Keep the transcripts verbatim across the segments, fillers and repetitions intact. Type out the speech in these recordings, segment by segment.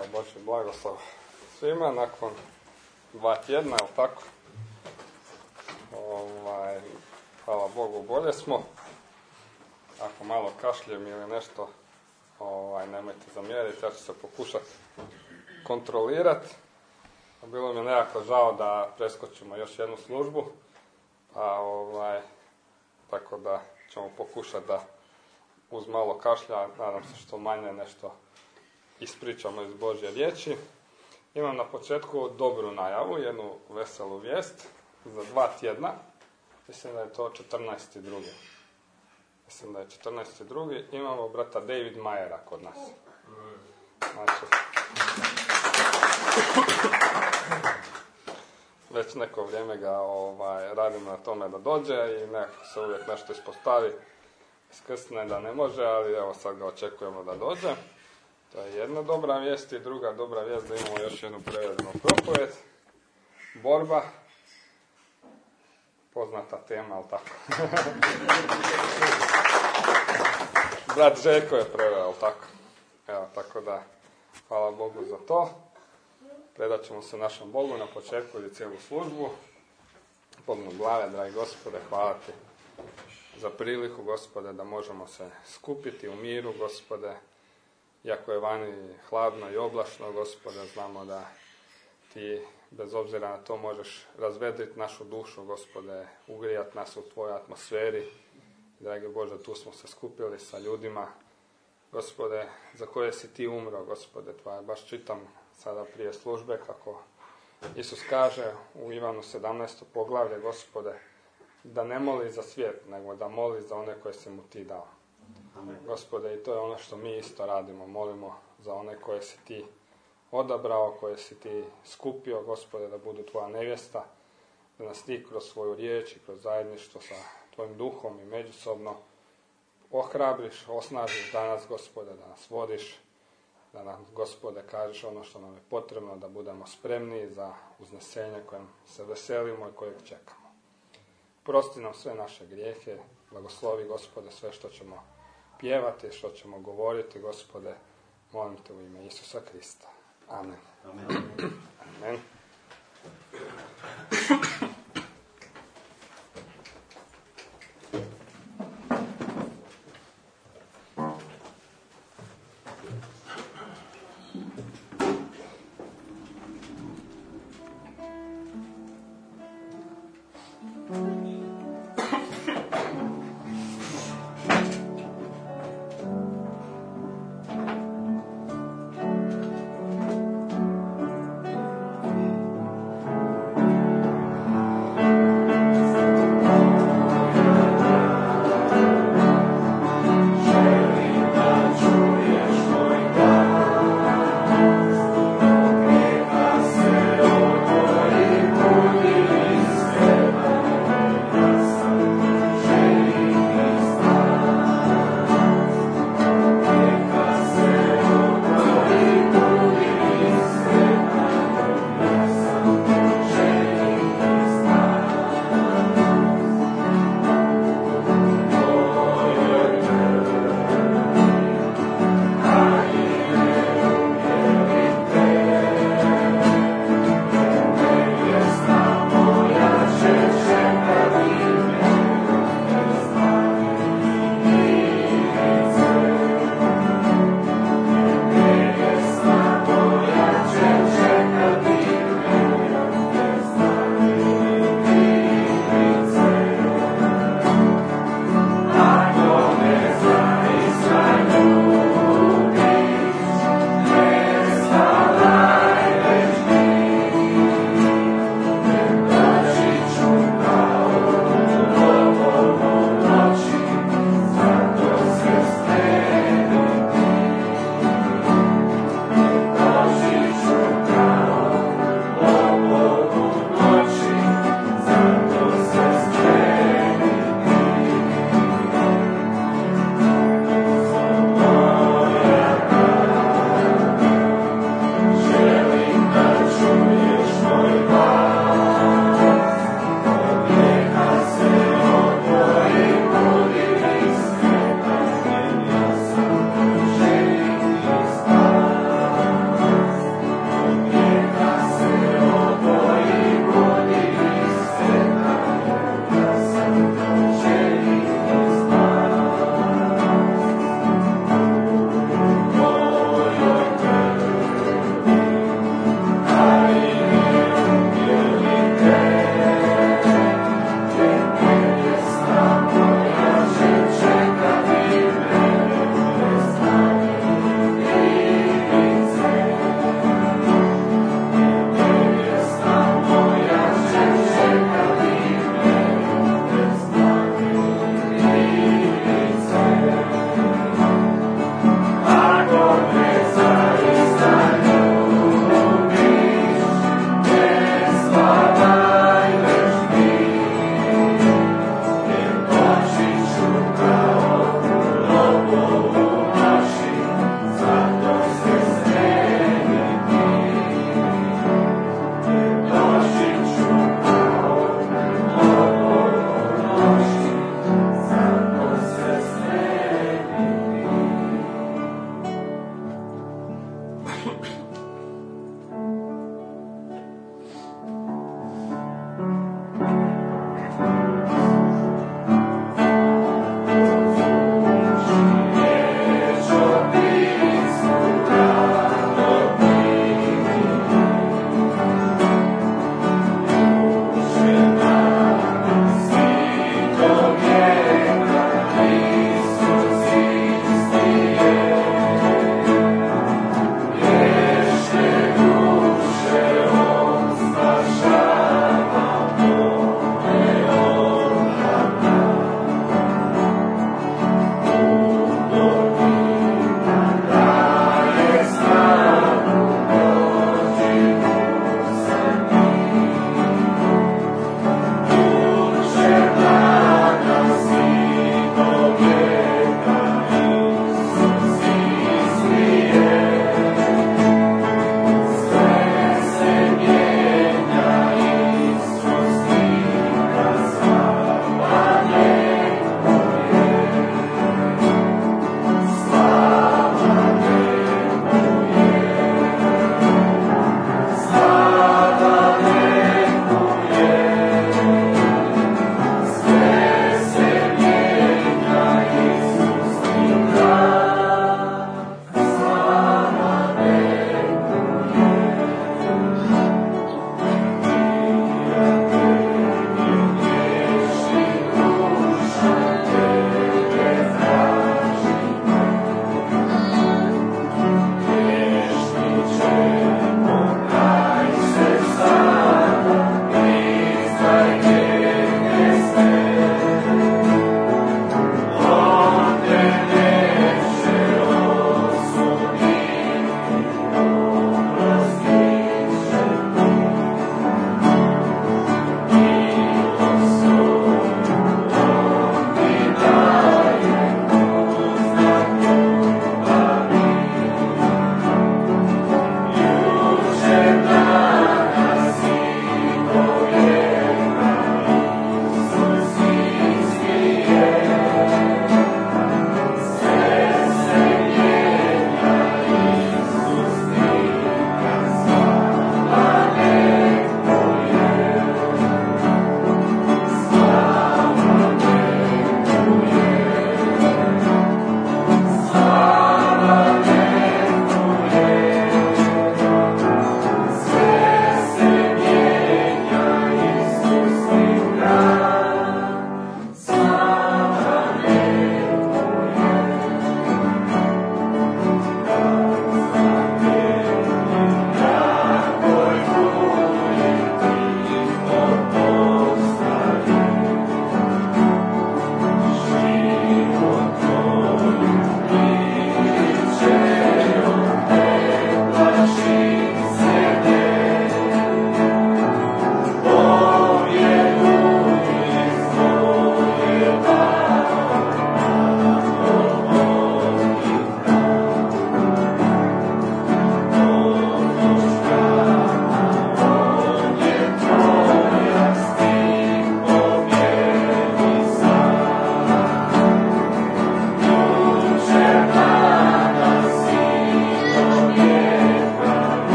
Evo, Božji blagoslov svima, nakon dva tjedna, je li tako? Ovaj, hvala Bogu, bolje smo. Ako malo kašljem ili nešto, ovaj, nemojte zamjeriti, ja ću se pokušati kontrolirati. Bilo mi je nekako žao da preskočimo još jednu službu, a ovaj, tako da ćemo pokušati da uz malo kašlja, nadam se što manje nešto ispričamo iz Božje riječi. Imam na početku dobru najavu, jednu veselu vijest za dva tjedna. Mislim da je to četrnaesti drugi Mislim da je četrnaesti drugi Imamo brata David Majera kod nas. Znači, već neko vrijeme ga ovaj, radimo na tome da dođe i nekako se uvijek nešto ispostavi. Iskrsne da ne može, ali evo sad ga očekujemo da dođe. To je jedna dobra vijest i druga dobra vijest da imamo još jednu prevedenu propovijed. Borba. Poznata tema, ali tako. Brat Željko je preveo, ali tako. Evo, tako da, hvala Bogu za to. Predat ćemo se našem Bogu na početku ili cijelu službu. Pognu glave, dragi Gospode, hvala Ti za priliku, Gospode, da možemo se skupiti u miru, Gospode. Iako je vani hladno i oblačno, Gospode, znamo da Ti, bez obzira na to, možeš razvedriti našu dušu, Gospode, ugrijati nas u Tvojoj atmosferi. Dragi Bože, tu smo se skupili sa ljudima, Gospode, za koje si Ti umro, Gospode, Tvoje. Baš čitam sada prije službe kako Isus kaže u Ivanu sedamnaestom poglavlje, Gospode, da ne moli za svijet, nego da moli za one koje si mu Ti dao. Amen. Gospode, i to je ono što mi isto radimo. Molimo za one koje si Ti odabrao, koje si Ti skupio, Gospode, da budu Tvoja nevjesta, da nas Ti kroz svoju riječ i kroz zajedništvo sa Tvojim duhom i međusobno ohrabriš, osnažiš danas, Gospode, da nas vodiš, da nam, Gospode, kažeš ono što nam je potrebno, da budemo spremni za uznesenje kojem se veselimo i kojeg čekamo. Prosti nam sve naše grijehe, blagoslovi, Gospode, sve što ćemo pjevati, što ćemo govoriti, Gospode, molim Te u ime Isusa Krista. Amen. Amen. Amen.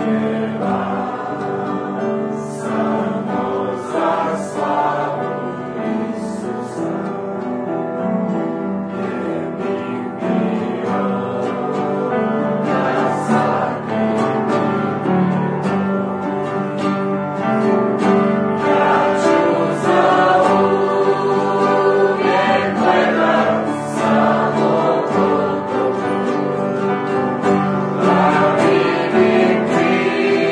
Victory.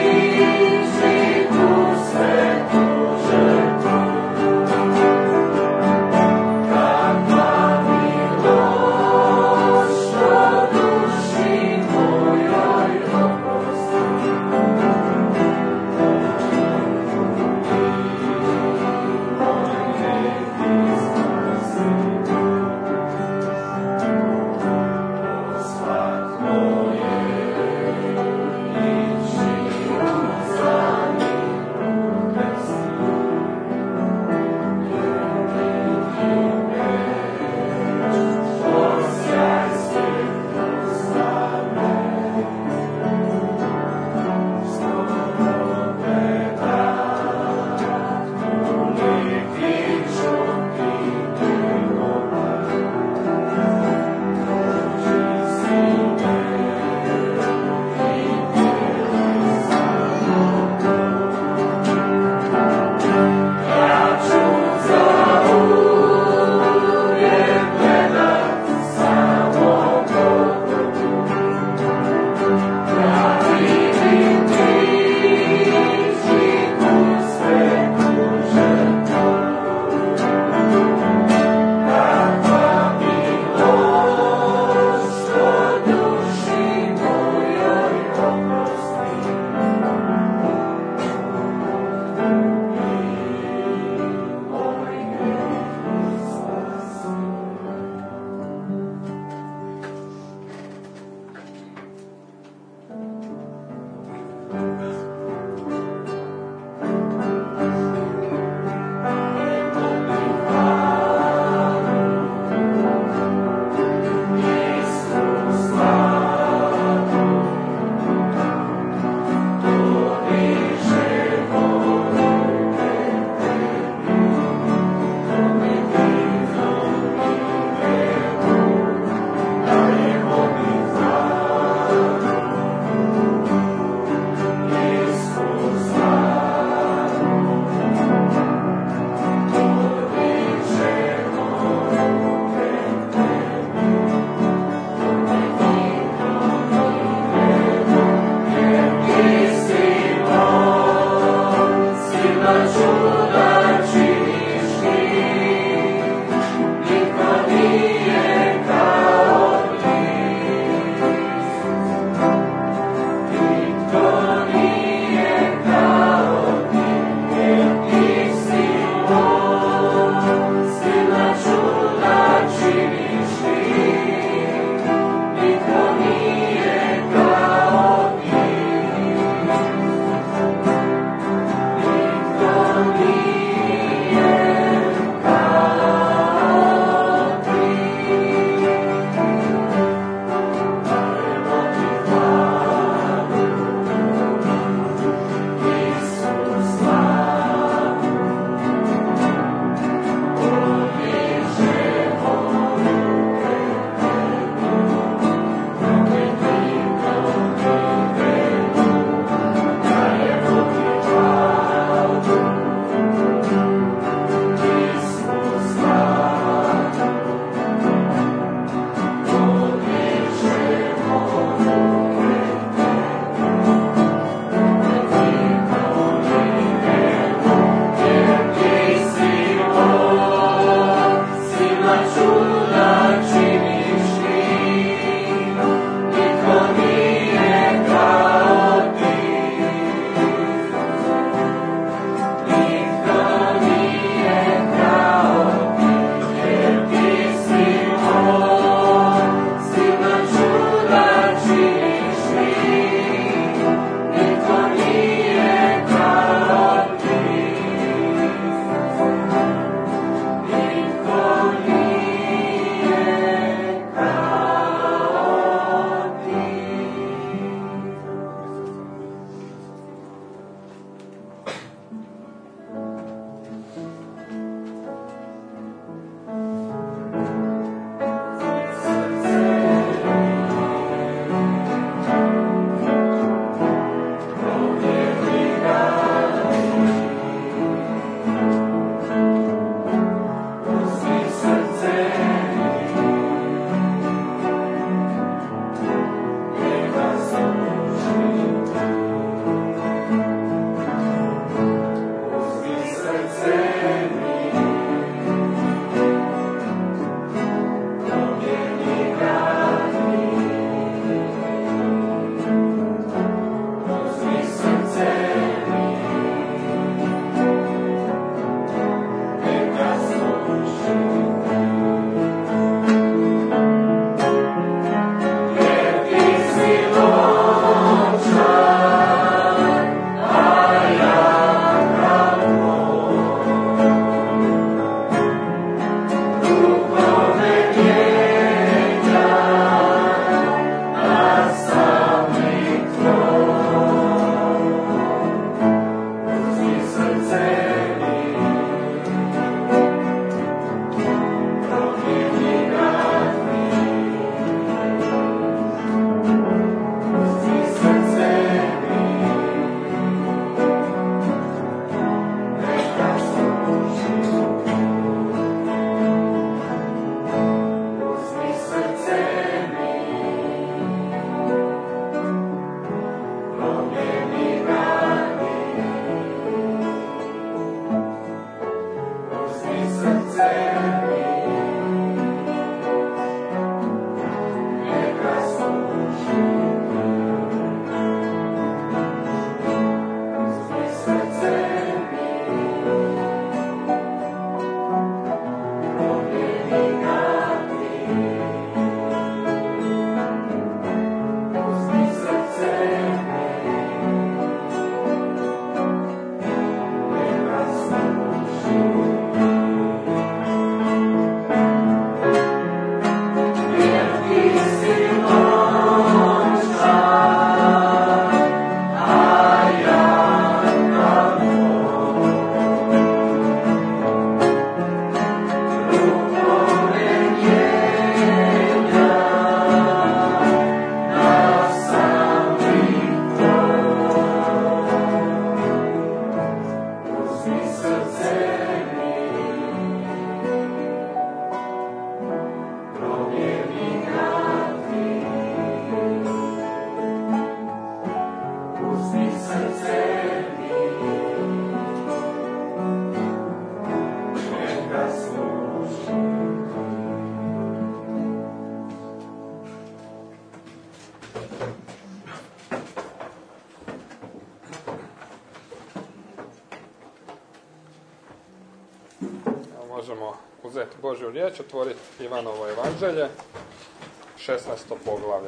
Možemo uzeti Božju riječ, otvoriti Ivanovo evanđelje, šesnaesto poglavlje.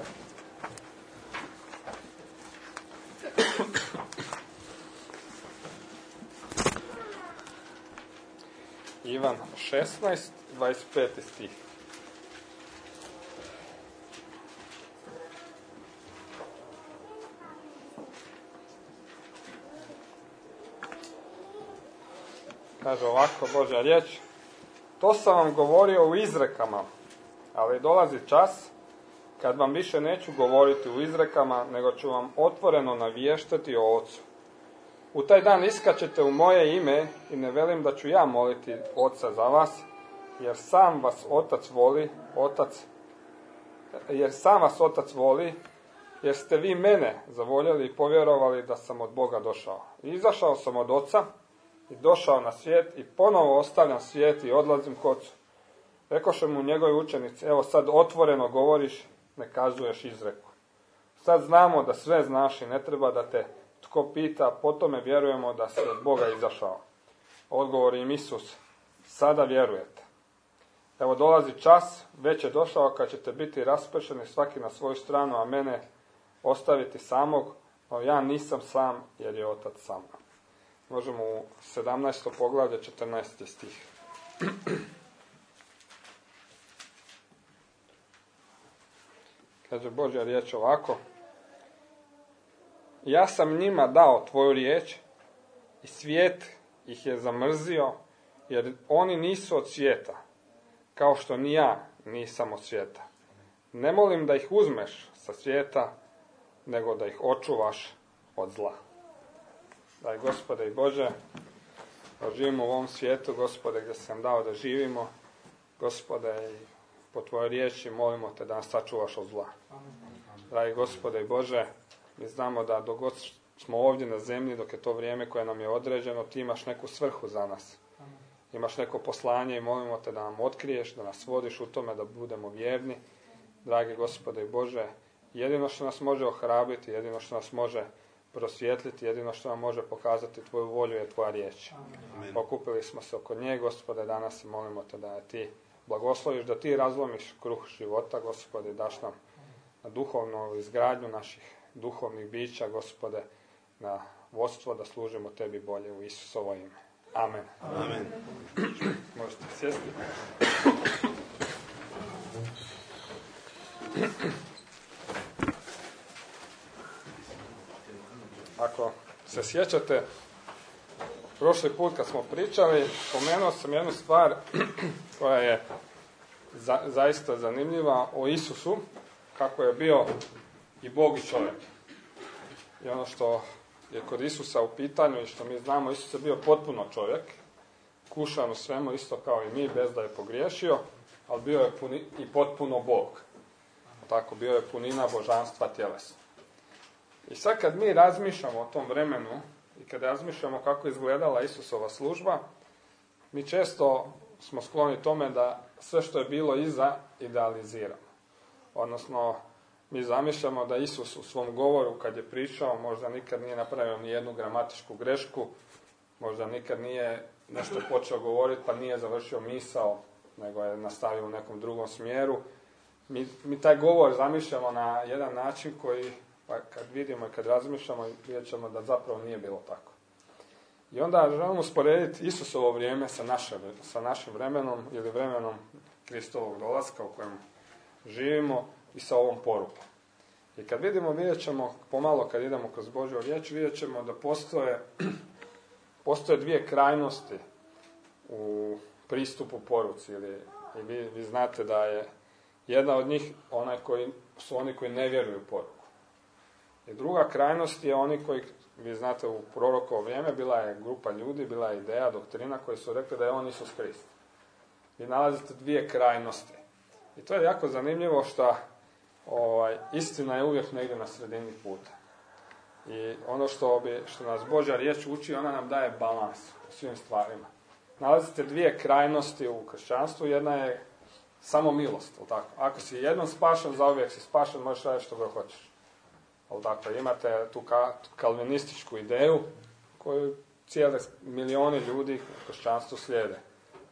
Ivan šesnaest, dvadeset peti stih. Kaže ovako Božja riječ: to sam vam govorio u izrekama, ali dolazi čas kad vam više neću govoriti u izrekama, nego ću vam otvoreno naviještati o Ocu. U taj dan iskačete u moje ime i ne velim da ću ja moliti Oca za vas, jer sam vas Otac voli, Otac, jer sam vas Otac voli, jer ste vi mene zavoljeli i povjerovali da sam od Boga došao. I izašao sam od Oca i došao na svijet i ponovo ostavljam svijet i odlazim k Ocu. Rekoše mu njegovi učenici: evo sad otvoreno govoriš, ne kazuješ izreku. Sad znamo da sve znaš i ne treba da te tko pita, po tome vjerujemo da si od Boga izašao. Odgovori im Isus: sada vjerujete. Evo dolazi čas, već je došao kad ćete biti raspršeni svaki na svoju stranu, a mene ostaviti samog, no ja nisam sam jer je Otac sa mnom. Možemo u sedamnaesto poglavlje, četrnaesti stih. Kaže Božja riječ ovako: ja sam njima dao tvoju riječ i svijet ih je zamrzio, jer oni nisu od svijeta, kao što ni ja nisam od svijeta. Ne molim da ih uzmeš sa svijeta, nego da ih očuvaš od zla. Daj Gospode i Bože, da živimo u ovom svijetu, Gospode, gdje sam dao da živimo. Gospode, i po tvojoj riječi molimo te da nas sačuvaš od zla. Dragi Gospode i Bože, mi znamo da dok god smo ovdje na zemlji, dok je to vrijeme koje nam je određeno, ti imaš neku svrhu za nas. Imaš neko poslanje i molimo te da nam otkriješ, da nas vodiš u tome, da budemo vjerni. Dragi Gospode i Bože, jedino što nas može ohrabriti, jedino što nas može prosvjetliti, jedino što nam može pokazati tvoju volju je tvoja riječ. Amen. Okupili smo se oko nje, Gospode, danas i molimo te da je ti blagosloviš, da ti razlomiš kruh života, Gospode, daš nam na duhovnu izgradnju naših duhovnih bića, Gospode, na vodstvo da služimo tebi bolje u Isusovo ime. Amen. Amen. Možete sjesti. Ako se sjećate, prošli put kad smo pričali, spomenuo sam jednu stvar koja je za, zaista zanimljiva o Isusu, kako je bio i Bog i čovjek. I ono što je kod Isusa u pitanju i što mi znamo, Isus je bio potpuno čovjek, kušan u svemu isto kao i mi, bez da je pogriješio, ali bio je puni, i potpuno Bog. Tako, bio je punina božanstva tjelesno. I sad kad mi razmišljamo o tom vremenu i kad razmišljamo kako je izgledala Isusova služba, mi često smo skloni tome da sve što je bilo iza idealiziramo. Odnosno, mi zamišljamo da Isus u svom govoru kad je pričao možda nikad nije napravio ni jednu gramatičku grešku, možda nikad nije nešto počeo govoriti pa nije završio misao, nego je nastavio u nekom drugom smjeru. Mi, mi taj govor zamišljamo na jedan način koji, pa kad vidimo i kad razmišljamo, vidjet ćemo da zapravo nije bilo tako. I onda želimo usporediti Isusovo vrijeme sa, naše, sa našim vremenom ili vremenom Kristovog dolaska u kojem živimo i sa ovom porukom. I kad vidimo, vidjet ćemo, pomalo kad idemo kroz Božju riječ, vidjet ćemo da postoje, postoje dvije krajnosti u pristupu poruci. Ili, i vi, vi znate da je jedna od njih onaj koji, su oni koji ne vjeruju u poruku. I druga krajnost je oni koji, vi znate, u prorokovo vrijeme bila je grupa ljudi, bila je ideja, doktrina koji su rekli da je on Isus Krist. Vi nalazite dvije krajnosti. I to je jako zanimljivo što ovaj, istina je uvijek negdje na sredini puta. I ono što, bi, što nas Božja riječ uči, ona nam daje balans u svim stvarima. Nalazite dvije krajnosti u kršćanstvu, jedna je samo milost. Tako? Ako si jednom spašen, zauvijek si spašen, možeš raditi što ga hoćeš. Tako, imate tu ka, kalvinističku ideju koju cijele milijoni ljudi u kršćanstvu slijede.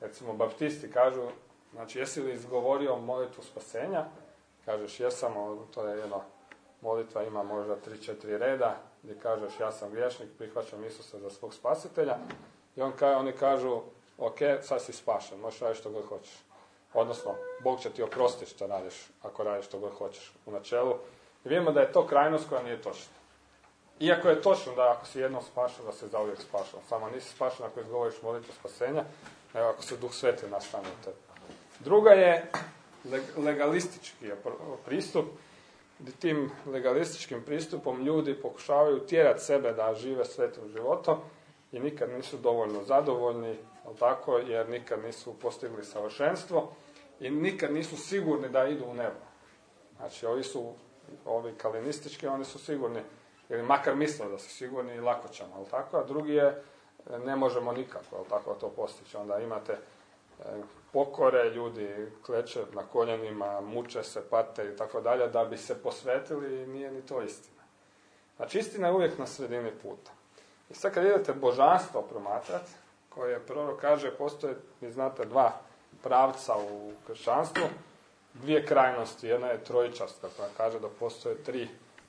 Recimo, baptisti kažu, znači, jesi li izgovorio molitvu spasenja? Kažeš, jesam, to je jedna molitva, ima možda tri četiri reda, gdje kažeš, ja sam griješnik, prihvaćam Isusa za svog spasitelja. I on, oni kažu, ok, sad si spašen, možeš raditi što god hoćeš. Odnosno, Bog će ti oprostiti što radiš, ako radiš što god hoćeš u načelu. I vidimo da je to krajnost koja nije točna. Iako je točno da ako si jednom spašen, da se zauvijek spašen. Samo nisi spašen ako izgovoriš molitvu spasenja, nego ako se Duh Sveti nastane u tebi. Druga je legalistički pristup, gdje tim legalističkim pristupom ljudi pokušavaju tjerati sebe da žive svetim životom i nikad nisu dovoljno zadovoljni, tako, jer nikad nisu postigli savršenstvo i nikad nisu sigurni da idu u nebo. Znači, ovi su, ovi kalinistički, oni su sigurni, ili makar misle da su sigurni i lako ćemo, ali tako, a drugi je, ne možemo nikako, ali tako, to postići. Onda imate pokore, ljudi kleče na koljenima, muče se, pate i tako dalje, da bi se posvetili i nije ni to istina. Znači, istina je uvijek na sredini puta. I sad kad idete božanstvo promatrati, koje prorok kaže, postoje, vi znate, dva pravca u kršćanstvu, dvije krajnosti, jedna je trojičarska, koja kaže da postoje tri,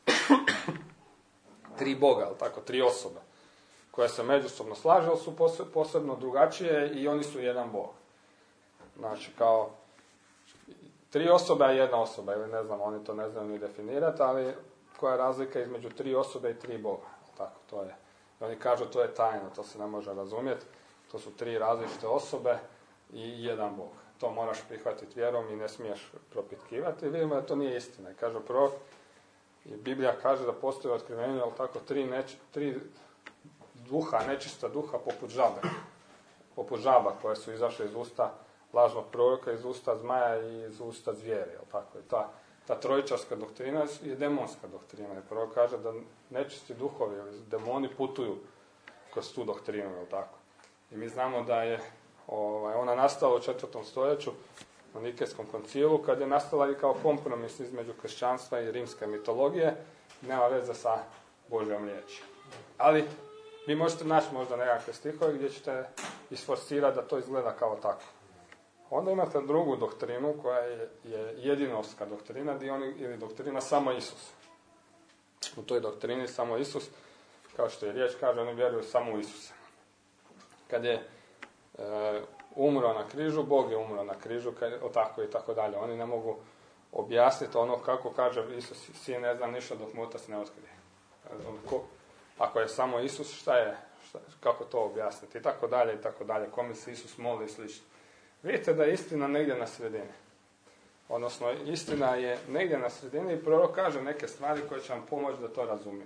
tri Boga, ali tako, tri osobe, koje se međusobno slaže, ali su posebno drugačije i oni su jedan Bog. Znači, kao tri osobe, a jedna osoba, ili ne znam, oni to ne znaju ni definirati, ali koja je razlika između tri osobe i tri Boga, tako, to je. I oni kažu, to je tajno, to se ne može razumjeti, to su tri različite osobe i jedan Bog. To moraš prihvatiti vjerom i ne smiješ propitkivati. I vidimo da to nije istina. I kaže prorok, i Biblija kaže da postoji otkrivenje, ali tako, tri, neč, tri duha, nečista duha poput žabe. Poput žaba koje su izašle iz usta lažnog proroka, iz usta zmaja i iz usta zvijeri. Tako. I ta, ta trojičarska doktrina je demonska doktrina. I prorok kaže da nečisti duhovi ili demoni putuju kroz tu doktrinu. Tako. I mi znamo da je ovaj, ona nastala u četvrtom stoljeću na Nikejskom koncilu, kad je nastala i kao kompromis između kršćanstva i rimske mitologije, nema veze sa Božjom riječi. Ali vi možete naći možda nekakve stihove gdje ćete isforsirati da to izgleda kao tako. Onda imate drugu doktrinu koja je, je jedinovska doktrina, gdje oni, ili doktrina samo Isus. U toj doktrini samo Isus, kao što je riječ kaže, oni vjeruju samo u Isusa. Kad je e, umro na križu, Bog je umro na križu, kad, o tako i tako dalje. Oni ne mogu objasniti ono kako kaže Isus, sin ne zna ništa dok mu otac ne otkrije. Ako je samo Isus, šta je, šta, kako to objasniti, i tako dalje, i tako dalje, kome se Isus moli i slično. Vidite da je istina negdje na sredini. Odnosno, istina je negdje na sredini i prorok kaže neke stvari koje će vam pomoći da to razumije.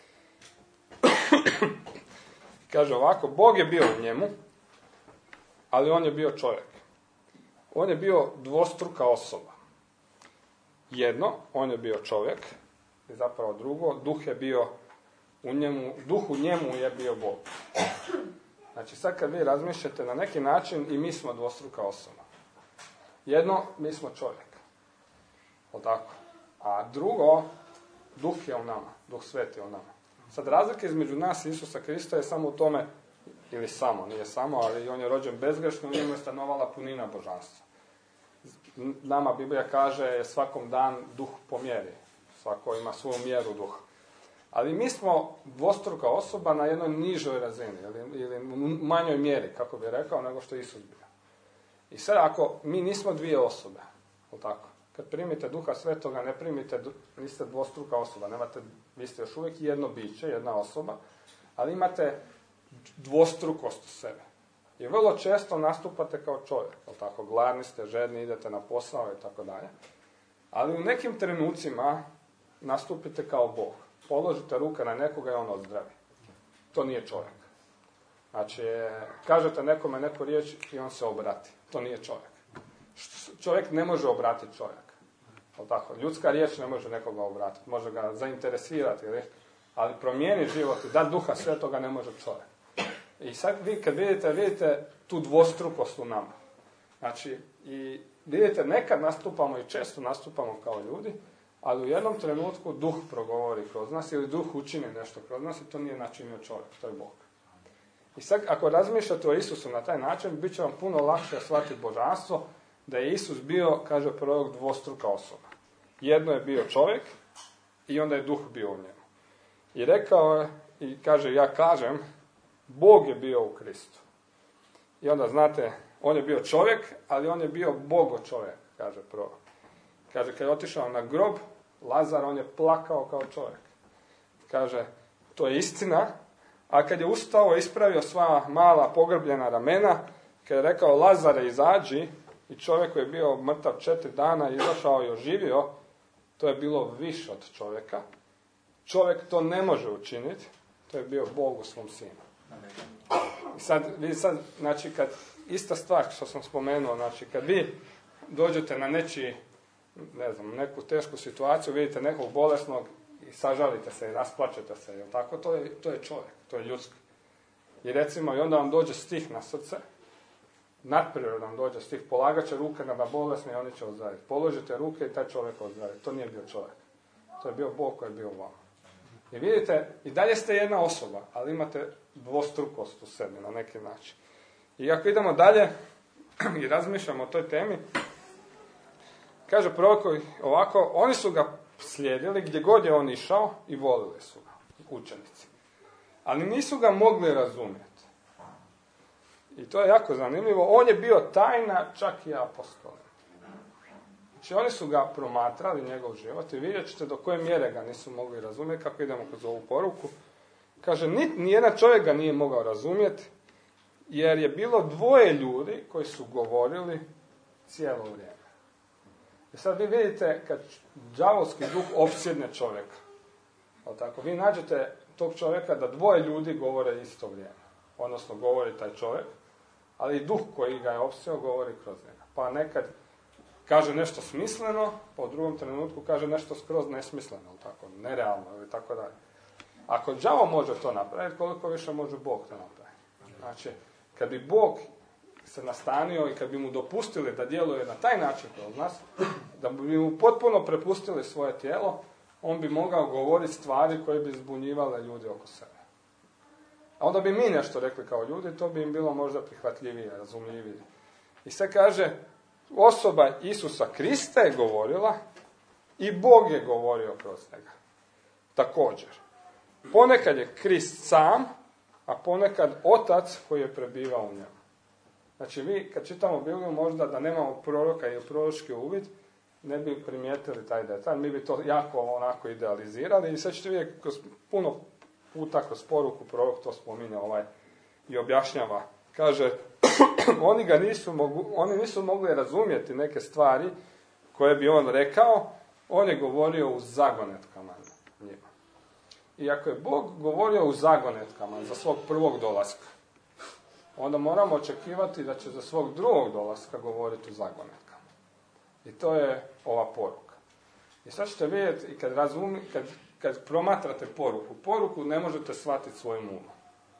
Kaže ovako, Bog je bio u njemu, ali on je bio čovjek. On je bio dvostruka osoba. Jedno, on je bio čovjek, i zapravo drugo, duh je bio u njemu, duh u njemu je bio Bog. Znači sad kad vi razmišljate na neki način i mi smo dvostruka osoba. Jedno, mi smo čovjek. O tako. A drugo, duh je u nama, duh sveti je u nama. Sad razlika između nas i Isusa Krista je samo u tome, ili samo, nije samo, ali on je rođen bezgrešno, u njemu je stanovala punina božanstva. Nama Biblija kaže svakom dan duh po mjeri. Svako ima svoju mjeru duha. Ali mi smo dvostruka osoba na jednoj nižoj razini, ili, ili manjoj mjeri, kako bi rekao, nego što je Isus bio. I sad ako mi nismo dvije osobe, tako, kad primite Duha Svetoga, ne primite, niste dvostruka osoba, nemate, vi ste još uvijek jedno biće, jedna osoba, ali imate dvostrukost u sebe. I vrlo često nastupate kao čovjek, tako, gladni ste, žedni, idete na posao i tako dalje. Ali u nekim trenucima nastupite kao Bog. Položite ruke na nekoga i on ozdravi. To nije čovjek. Znači, kažete nekome neku riječ i on se obrati. To nije čovjek. Čovjek ne može obratiti čovjeka. Tako, ljudska riječ ne može nekoga obratiti. Može ga zainteresirati, ali promijeniti život i dati Duha Svetoga ne može čovjek. I sad vi kad vidite, vidite tu dvostrukost u nama. Znači, i vidite, nekad nastupamo i često nastupamo kao ljudi, ali u jednom trenutku duh progovori kroz nas ili duh učini nešto kroz nas i to nije načinio čovjek, to je Bog. I sad, ako razmišljate o Isusu na taj način, bit će vam puno lakše shvatiti božanstvo, da je Isus bio, kaže prorok, dvostruka osoba. Jedno je bio čovjek i onda je duh bio u njemu. I rekao je, i kaže, ja kažem, Bog je bio u Kristu. I onda, znate, on je bio čovjek, ali on je bio Bogo čovjek, kaže prorok. Kaže, kad je otišao na grob, Lazar, on je plakao kao čovjek. Kaže, to je istina, a kad je ustao i ispravio sva mala pogrbljena ramena, kad je rekao, Lazare, izađi, i čovjek koji je bio mrtav četiri dana, izašao i oživio, to je bilo više od čovjeka. Čovjek to ne može učiniti, to je bio Bog u svom sinu. I sad, vi sad, znači, kad, ista stvar što sam spomenuo, znači, kad vi dođete na nečiji, ne znam, neku tešku situaciju, vidite nekog bolesnog i sažalite se i rasplačete se, jel tako? To je, to je čovjek, to je ljudski. I recimo, i onda vam dođe stih na srce, nadprirodan dođe stih, polagaće ruke na bolesne i oni će ozdraviti. Položite ruke i taj čovjek ozdravi. To nije bio čovjek. To je bio Bog koji je bio u vama. I vidite, i dalje ste jedna osoba, ali imate dvostrukost u sebi na neki način. I ako idemo dalje i razmišljamo o toj temi, kaže prorok ovako, oni su ga slijedili gdje god je on išao i volili su ga, učenici. Ali nisu ga mogli razumjeti. I to je jako zanimljivo. On je bio tajna čak i apostolima. Znači oni su ga promatrali, njegov život, i vidjet ćete do koje mjere ga nisu mogli razumjeti, kako idemo kroz ovu poruku. Kaže, ni, nijedan čovjek ga nije mogao razumjeti, jer je bilo dvoje ljudi koji su govorili cijelo vrijeme. I sad vi vidite, kad đavolski duh opsjedne čovjeka, tako, vi nađete tog čovjeka da dvoje ljudi govore isto vrijeme. Odnosno, govori taj čovjek, ali i duh koji ga je opsjeo govori kroz njega. Pa nekad kaže nešto smisleno, pa u drugom trenutku kaže nešto skroz nesmisleno, tako, nerealno ili tako dalje. Ako đavo može to napraviti, koliko više može Bog to napraviti? Znači, kad bi Bog se nastanio i kad bi mu dopustili da djeluje na taj način kroz nas, da bi mu potpuno prepustili svoje tijelo, on bi mogao govoriti stvari koje bi zbunjivale ljudi oko sebe. A onda bi mi nešto rekli kao ljudi, to bi im bilo možda prihvatljivije, razumljivije. I sad kaže, osoba Isusa Krista je govorila i Bog je govorio kroz njega. Također. Ponekad je Krist sam, a ponekad Otac koji je prebivao u njemu. Znači vi, kad čitamo Bibliju, možda da nemamo proroka ili proročki uvid, ne bi primijetili taj detalj. Mi bi to jako onako idealizirali i sad ćete vidjeti kroz puno puta kroz poruku prorok to spominje ovaj i objašnjava. Kaže, oni ga nisu, mogu, oni nisu mogli razumjeti neke stvari koje bi on rekao, on je govorio u zagonetkama njima. I ako je Bog govorio u zagonetkama za svog prvog dolaska, onda moramo očekivati da će za svog drugog dolaska govoriti u zagonetkama. I to je ova poruka. I sad ćete vidjeti, i kad, razumi, kad, kad promatrate poruku, poruku ne možete shvatiti svojim umom.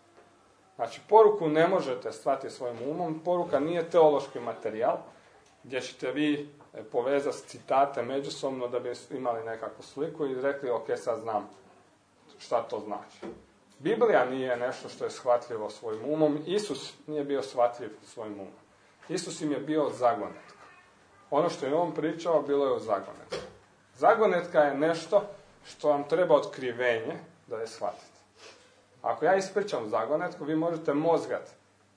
Znači, poruku ne možete shvatiti svojim umom, poruka nije teološki materijal, gdje ćete vi povezati citate međusobno da bi imali nekakvu sliku i rekli, ok, sad znam šta to znači. Biblija nije nešto što je shvatljivo svojim umom, Isus nije bio shvatljiv svojim umom. Isus im je bio zagonetka. Ono što je on pričao, bilo je o zagonetka. Zagonetka je nešto što vam treba otkrivenje da je shvatite. Ako ja ispričam zagonetku, vi možete mozgati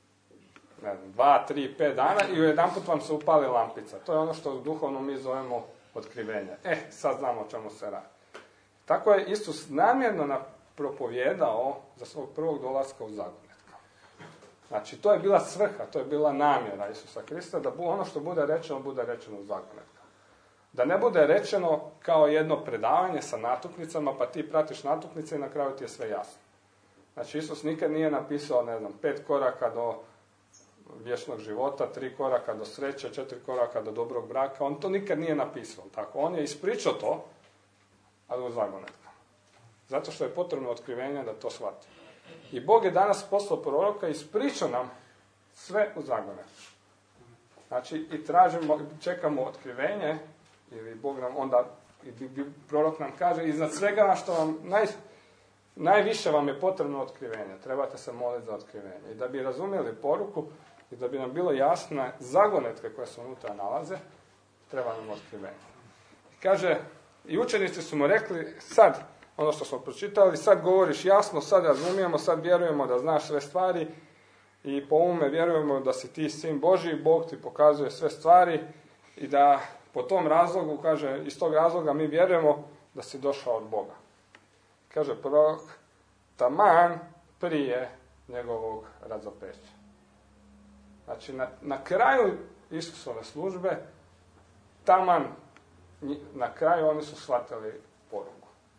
ne znam, dva, tri, pet dana i ujedanput vam se upali lampica. To je ono što duhovno mi zovemo otkrivenje. E, sad znamo o čemu se radi. Tako je Isus namjerno propovjedao za svog prvog dolaska u zagonetka. Znači, to je bila svrha, to je bila namjera Isusa Krista, da ono što bude rečeno, bude rečeno u zagonetka. Da ne bude rečeno kao jedno predavanje sa natuknicama, pa ti pratiš natuknice i na kraju ti je sve jasno. Znači, Isus nikad nije napisao, ne znam, pet koraka do vječnog života, tri koraka do sreće, četiri koraka do dobrog braka. On to nikad nije napisao. Tako, on je ispričao to, ali u zagonetkama. Zato što je potrebno otkrivenje da to shvati. I Bog je danas poslao proroka i ispričao nam sve u zagonetku. Znači, i tražimo, čekamo otkrivenje, ili Bog nam onda, i prorok nam kaže, iznad svega što vam naj, najviše vam je potrebno otkrivenje. Trebate se moliti za otkrivenje. I da bi razumjeli poruku i da bi nam bilo jasne zagonetke koje se unutra nalaze, treba nam otkrivenje. I kaže, i učenici su mu rekli, sad, ono što smo pročitali, sad govoriš jasno, sad razumijemo, sad vjerujemo da znaš sve stvari i po ovome vjerujemo da si ti sin Božji, Bog ti pokazuje sve stvari i da po tom razlogu, kaže, iz tog razloga mi vjerujemo da si došao od Boga. Kaže prorok, taman prije njegovog razopeća. Znači, na, na kraju Isusove službe, taman na kraju oni su shvatili poruku.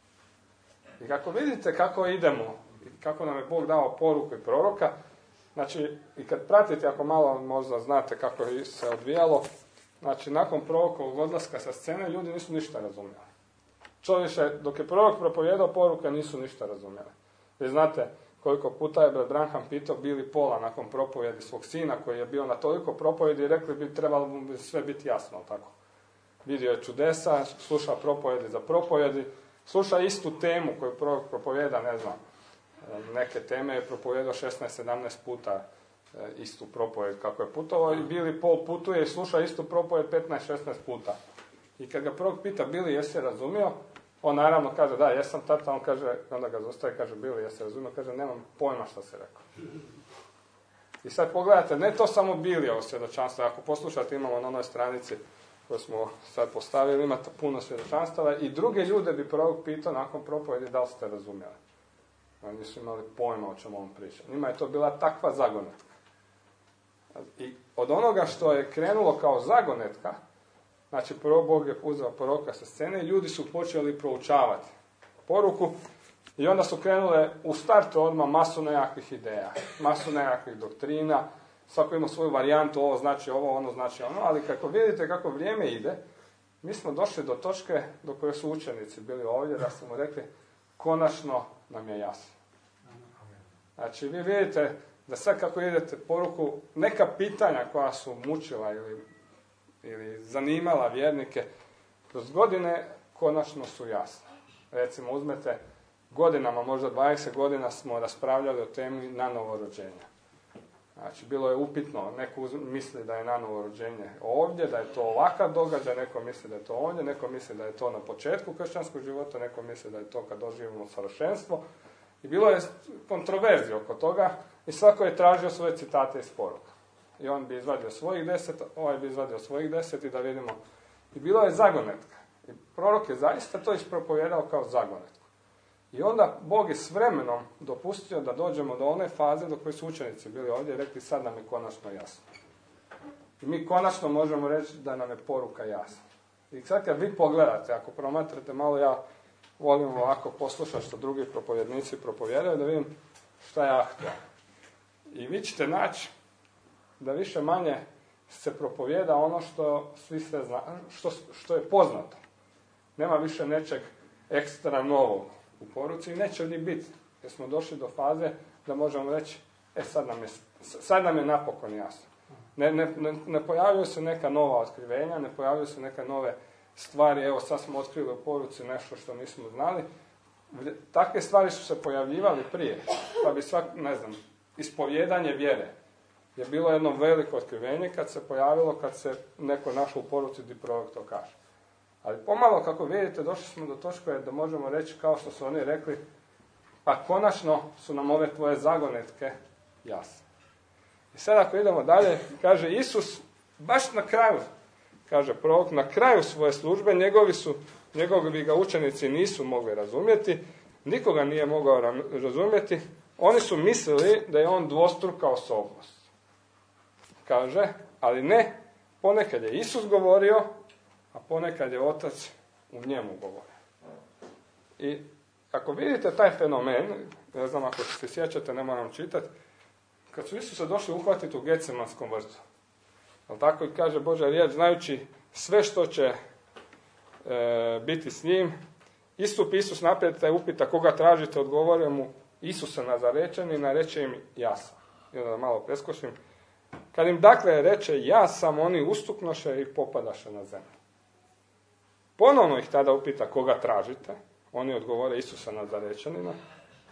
I kako vidite kako idemo, i kako nam je Bog dao poruku i proroka, znači, i kad pratite, ako malo možda znate kako je se odvijalo, znači, nakon prorokovog odlaska sa scene, ljudi nisu ništa razumjeli. Čovječe, dok je prorok propovijedao poruke, nisu ništa razumjeli. Vi znate koliko puta je brat Branham pitao Billy Paula nakon propovjedi svog sina, koji je bio na toliko propovjedi i rekli bi trebalo bi sve biti jasno, tako. Vidio je čudesa, sluša propovjedi za propovjedi, sluša istu temu koju prorok propovjeda, ne znam, neke teme je propovjedao šesnaest sedamnaest puta istu propovjed kako je putovao i Billy Paul putuje i sluša istu propovjed petnaest šesnaest puta. I kad ga prorok pita, Billy, jesi razumio? On naravno kaže, da, jesam tata, on kaže, onda ga zostaje, kaže, Billy, jesi razumio? Kaže, nemam pojma što se rekao. I sad pogledajte, ne to samo Billy svjedočanstvo, ako poslušate, imamo na onoj stranici koju smo sad postavili, ima puno svjedočanstava i druge ljude bi prorok pitao nakon propovjedi da li ste razumjeli. Oni nisu imali pojma o čemu on priča. Njima je to bila takva zagonetka. I od onoga što je krenulo kao zagonetka, znači prvo Bog je uzeo proroka sa scene i ljudi su počeli proučavati poruku i onda su krenule u startu odmah masu nekakvih ideja, masu nekakvih doktrina, svako ima svoju varijantu, ovo znači ovo, ono znači ono, ali kako vidite kako vrijeme ide, mi smo došli do točke do koje su učenici bili ovdje, da su mu rekli, konačno nam je jasno. Znači, vi vidite da sad kako idete poruku, neka pitanja koja su mučila ili, ili zanimala vjernike, kroz godine konačno su jasne. Recimo, uzmete godinama, možda dvadeset godina smo raspravljali o temi nanovorođenja. Znači, bilo je upitno, neko misli da je nanovorođenje ovdje, da je to ovakav događaj, neko misli da je to ovdje, neko misli da je to na početku kršćanskog života, neko misli da je to kad doživimo savršenstvo. I bilo je kontroverzije oko toga i svako je tražio svoje citate iz poruka. I on bi izvadio svojih deset, ovaj bi izvadio svojih deset i da vidimo. I bilo je zagonetka. I prorok je zaista to ispropovjedao kao zagonetku. I onda Bog je s vremenom dopustio da dođemo do one faze do koje su učenici bili ovdje i rekli sad nam je konačno jasno. I mi konačno možemo reći da nam je poruka jasna. I sad kad vi pogledate, ako promatrate malo, ja volim ovako poslušati što drugi propovjednici propovjedaju, da vidim šta je aktualno. I vi ćete naći da više manje se propovjeda ono što svi sve zna, što, što je poznato. Nema više nečeg ekstra novog u poruci i neće ni biti. Jer smo došli do faze da možemo reći, e sad nam je, sad nam je napokon jasno. Ne, ne, ne, ne pojavljaju se neka nova otkrivenja, ne pojavljaju se neke nove stvari, evo sad smo otkrili u poruci nešto što nismo znali. Takve stvari su se pojavljivali prije, pa bi svak, ne znam, ispovjedanje vjere je bilo jedno veliko otkrivenje kad se pojavilo, kad se neko našao u poruci gdje prorok to kaže. Ali pomalo, kako vidite, došli smo do točke da možemo reći, kao što su oni rekli, pa konačno su nam ove tvoje zagonetke jasne. I sad ako idemo dalje, kaže Isus, baš na kraju, kaže prorok, na kraju svoje službe, njegovi su, njegovi ga učenici nisu mogli razumjeti, nikoga nije mogao razumjeti, oni su mislili da je on dvostruka osobnost. Kaže, ali ne, ponekad je Isus govorio, a ponekad je Otac u njemu govorio. I ako vidite taj fenomen, ne znam ako se sjećate, ne moram čitati, kad su Isusa došli uhvatiti u Getsemanskom vrtu, ali tako i kaže Božja riječ, znajući sve što će e, biti s njim, istup Isus naprijed te upita koga tražite, odgovorio mu Isusa Nazarečani, nareče im ja sam. I onda malo preskočim. Kad im dakle reče ja sam, oni ustuknoše i popadaše na zemlju. Ponovno ih tada upita koga tražite, oni odgovore Isusa Nazarečanina,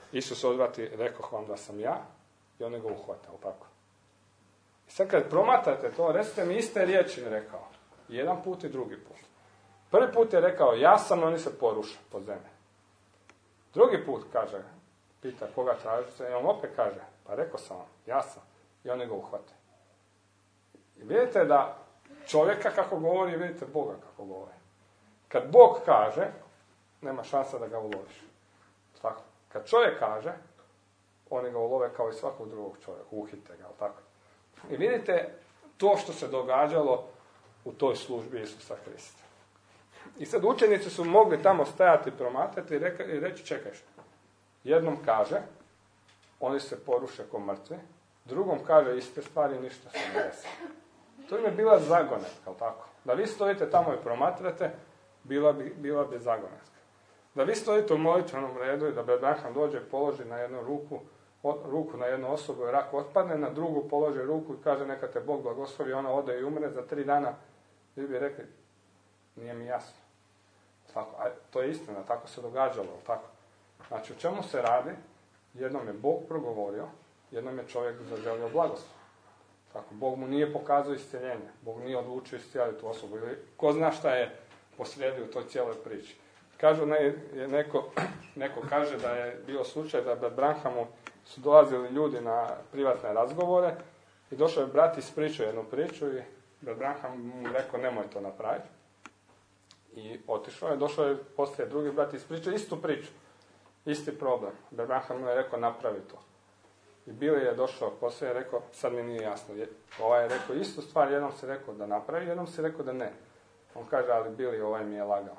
Isus odvrati, rekoh vam da sam ja, i oni ga uhvate, tako. I sad kad promatrate to, recite mi iste riječi mi rekao. Jedan put i drugi put. Prvi put je rekao, ja sam, oni se poruše po zemlji. Drugi put kaže, pita koga tražite, i on opet kaže, pa rekao sam vam, ja sam, i oni ga uhvate. I vidite da čovjeka kako govori, vidite Boga kako govori. Kad Bog kaže, nema šansa da ga uloviš. Tako. Kad čovjek kaže, oni ga ulove kao i svakog drugog čovjeka, uhite ga, tako. I vidite to što se događalo u toj službi Isusa Krista. I sad učenici su mogli tamo stajati, promatrati i, reka, i reći, čekaj što. Jednom kaže, oni se poruše ko mrtvi, drugom kaže iste stvari, ništa se ne desi. To im je bila zagonetka, tako? Da vi stojite tamo i promatrate, bila bi, bila bi zagonetka. Da vi stojite u molitvenom redu i da Abraham dođe i položi na jednu ruku, o, ruku na jednu osobu i rak otpadne, na drugu položi ruku i kaže neka te Bog blagoslovi, ona ode i umre za tri dana, vi bi rekli, nije mi jasno. Tako, a to je istina, tako se događalo, tako. Znači, o čemu se radi? Jednom je Bog progovorio, jednom je čovjek zaželio blagoslov. Tako, Bog mu nije pokazao isceljenje, Bog nije odlučio iscijeliti tu osobu. Ili, ko zna šta je posrijedio u toj cijeloj priči. Kažu, ne, neko, neko kaže da je bio slučaj da Abrahamu su dolazili ljudi na privatne razgovore i došao je brat ispričao jednu priču i Abraham mu rekao nemoj to napraviti. I otišao je, došao je poslije drugi brat i ispričao istu priču, isti problem. Abraham mu je rekao napravi to. I Bili je došao poslije i rekao, sad mi nije jasno. Ovaj je rekao istu stvar, jednom se rekao da napravi, jednom se rekao da ne. On kaže, ali Bili, ovaj mi je lagao.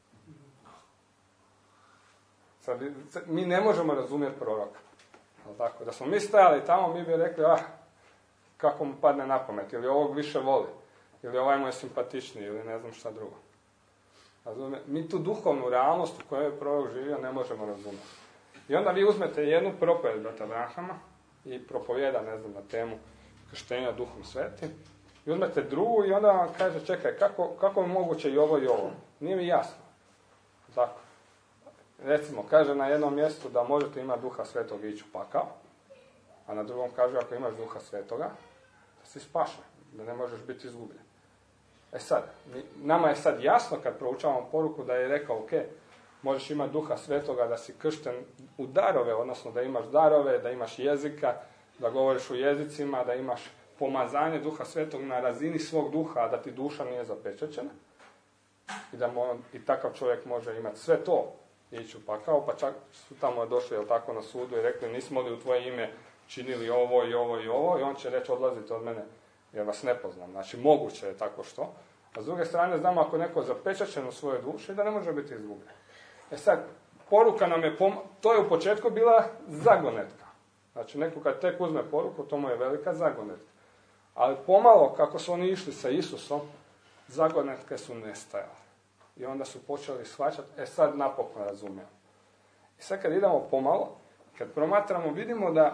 Sad, mi ne možemo razumjeti proroka. Tako, da smo mi stajali tamo, mi bi rekli, ah, kako mu padne na pamet, ili ovog više voli, ili ovaj mu je simpatičniji, ili ne znam šta drugo. Razumije? Mi tu duhovnu realnost u kojoj je prorok živio ne možemo razumjeti. I onda vi uzmete jednu propovijed brata Abrahama i propovijeda, ne znam, na temu krštenja Duhom Svetim, i uzmete drugu i onda vam kaže, čekaj, kako, kako je moguće i ovo i ovo? Nije mi jasno. Tako. Recimo, kaže na jednom mjestu da možete imati Duha Svetog i ići u pakao, a na drugom kaže, ako imaš Duha Svetoga, da si spašen, da ne možeš biti izgubljen. E sad, nama je sad jasno kad proučavamo poruku da je rekao, ok, možeš imati Duha Svetoga da si kršten u darove, odnosno da imaš darove, da imaš jezika, da govoriš u jezicima, da imaš pomazanje Duha Svetog na razini svog duha, a da ti duša nije zapečaćena. I da mo, i takav čovjek može imati sve to i ići u pakao, pa čak su tamo došli, jel tako, na sudu i rekli, nismo li u tvoje ime činili ovo i ovo i ovo, i on će reći, odlazite od mene jer vas ne poznam. Znači, moguće je tako što. A s druge strane, znamo ako neko je zapečaćen u svojoj duši, da ne može biti izgubljen. E sad, poruka nam je, pom- to je u početku bila zagonetka. Znači, neko kad tek uzme poruku, to mu je velika zagonetka. Ali pomalo, kako su oni išli sa Isusom, zagonetke su nestajale. I onda su počeli shvaćati, e sad napokon razumijem. I sad kad idemo pomalo, kad promatramo, vidimo da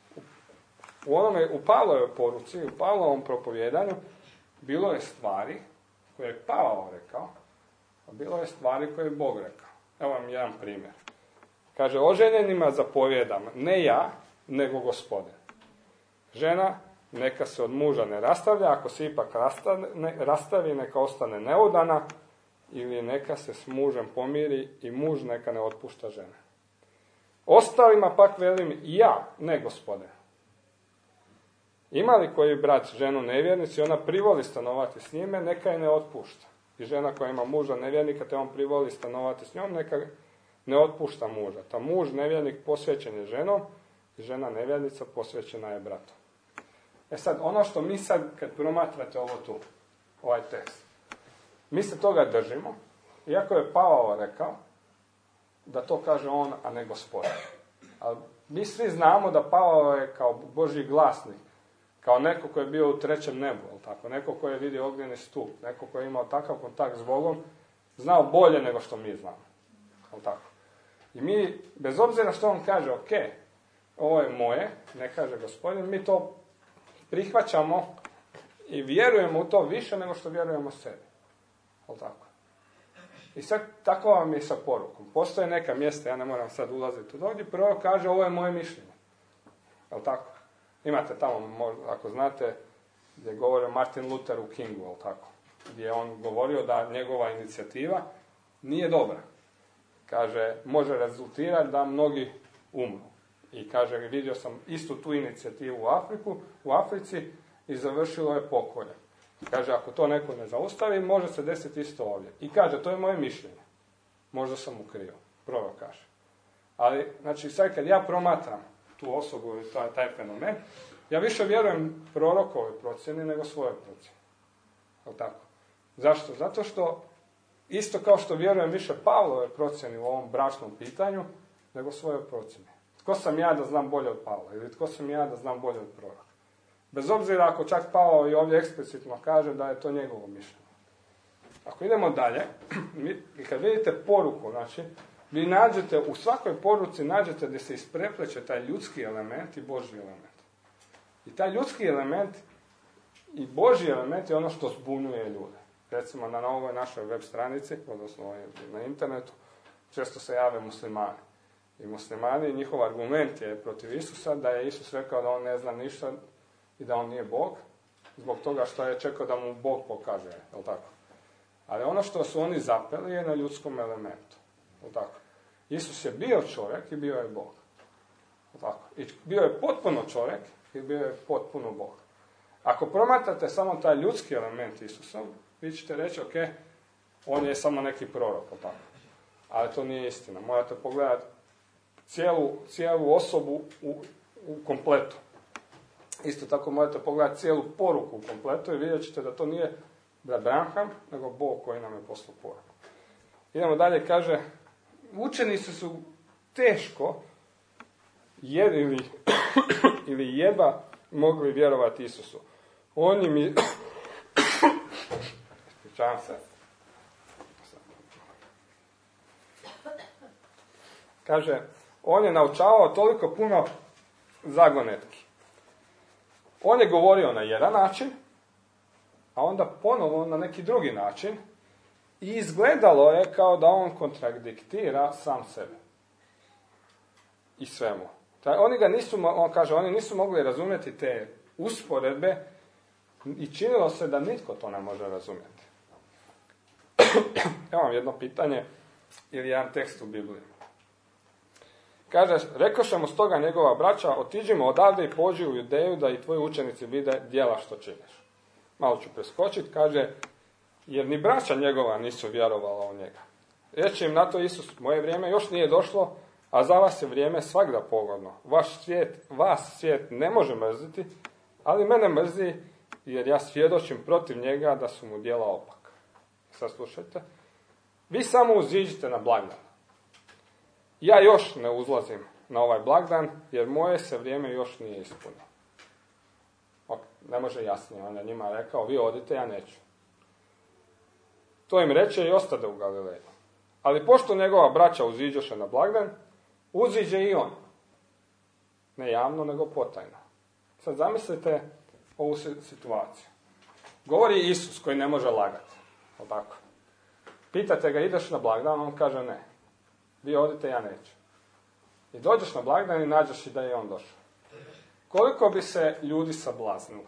u onome, u Pavlovoj poruci, u Pavlovom propovjedanju, bilo je stvari koje je Pavao rekao, a bilo je stvari koje je Bog rekao. Evo vam jedan primjer. Kaže, oženjenima zapovjedam, ne ja, nego Gospodin. Žena neka se od muža ne rastavlja, ako se ipak rastane, rastavi, neka ostane neudana, ili neka se s mužem pomiri i muž neka ne otpušta žene. Ostalima pak velim ja, ne Gospodin. Ima li koji brat ženu nevjernici, ona privoli stanovati s njime, neka je ne otpušta. I žena koja ima muža nevjernika, te on privoli stanovati s njom, neka ne otpušta muža. Ta muž nevjernik posvećen je ženom, i žena nevjernica posvećena je bratom. E sad, ono što mi sad, kad promatrate ovo tu, ovaj tekst, mi se toga držimo, iako je Pavao rekao da to kaže on, a ne Gospodin. Ali mi svi znamo da Pavao je kao Božji glasnik, kao neko koji je bio u trećem nebu, tako? Neko koji je vidio ognjeni stup, neko koji je imao takav kontakt s Bogom, znao bolje nego što mi znamo. Tako? I mi, bez obzira što on kaže, ok, ovo je moje, ne kaže Gospodin, mi to prihvaćamo i vjerujemo u to više nego što vjerujemo sebi. Tako? I sad tako vam je sa porukom. Postoje neka mjesta, ja ne moram sad ulaziti u to, gdje prvo kaže ovo je moje mišljenje. Jel' tako? Imate tamo, možda, ako znate, gdje je govorio Martin Luther u Kingu, jel' tako? Gdje je on govorio da njegova inicijativa nije dobra. Kaže, može rezultirati da mnogi umru. I kaže, vidio sam istu tu inicijativu u Afriku, u Africi i završilo je pokolje. Kaže, ako to neko ne zaustavi, može se desiti isto ovdje. I kaže, to je moje mišljenje. Možda sam u krivu. Prvo kaže. Ali, znači, sad kad ja promatram tu osobu i taj, taj fenomen, ja više vjerujem prorokove procjeni nego svoje procjeni. Jel' tako? Zašto? Zato što, isto kao što vjerujem više Pavlove procjeni u ovom bračnom pitanju, nego svoje procjene. Tko sam ja da znam bolje od Pavla? Ili tko sam ja da znam bolje od proroka? Bez obzira ako čak Pavao i ovdje eksplicitno kaže da je to njegovo mišljenje. Ako idemo dalje, i kad vidite poruku, znači, vi nađete, u svakoj poruci nađete gdje se isprepleće taj ljudski element i Božji element. I taj ljudski element i Božji element je ono što zbunjuje ljude. Recimo na ovoj našoj web stranici, odnosno na internetu, često se jave muslimani. I muslimani, njihov argument je protiv Isusa, da je Isus rekao da on ne zna ništa i da on nije Bog, zbog toga što je čekao da mu Bog pokaže, jel' tako? Ali ono što su oni zapeli je na ljudskom elementu, jel' tako? Isus je bio čovjek i bio je Bog, jel' tako? I bio je potpuno čovjek i bio je potpuno Bog. Ako promatrate samo taj ljudski element Isusa, vi ćete reći, ok, on je samo neki prorok, jel' tako? Ali to nije istina. Morate pogledati cijelu, cijelu osobu u, u kompletu. Isto tako morate pogledati cijelu poruku u kompletu i vidjet ćete da to nije brat Branham, nego Bog koji nam je poslao poruku. Idemo dalje, kaže, učenici su teško jedili ili jedva mogli vjerovati Isusu. Oni mi... Ispričavam se. Kaže, on je naučavao toliko puno zagonetki. On je govorio na jedan način, a onda ponovo na neki drugi način i izgledalo je kao da on kontradiktira sam sebe. I svemu. Oni ga nisu, on kaže, oni nisu mogli razumjeti te usporedbe i činilo se da nitko to ne može razumjeti. Evo vam jedno pitanje ili jedan tekst u Bibliji. Kaže, rekoše mu stoga njegova braća, otiđimo odavde i pođi u Judeju da i tvoji učenici vide djela što činiš. Malo ću preskočiti, kaže, jer ni braća njegova nisu vjerovala u njega. Reče im na to Isus, moje vrijeme još nije došlo, a za vas je vrijeme svagda pogodno. Vaš svijet, vas svijet ne može mrziti, ali mene mrzi jer ja svjedočim protiv njega da su mu djela opaka. Sad slušajte. Vi samo uziđite na blagdan. Ja još ne uzlazim na ovaj blagdan, jer moje se vrijeme još nije ispunilo. Ok, ne može jasnije. On je njima rekao, vi odite, ja neću. To im reče i ostade u Galileju. Ali pošto njegova braća uziđoše na blagdan, uziđe i on. Ne javno, nego potajno. Sad zamislite ovu situaciju. Govori Isus koji ne može lagati. O tako. Pitate ga, ideš na blagdan? On kaže ne. Vi odite, ja neću. I dođeš na blagdan i nađeš i da je on došao. Koliko bi se ljudi sablaznilo?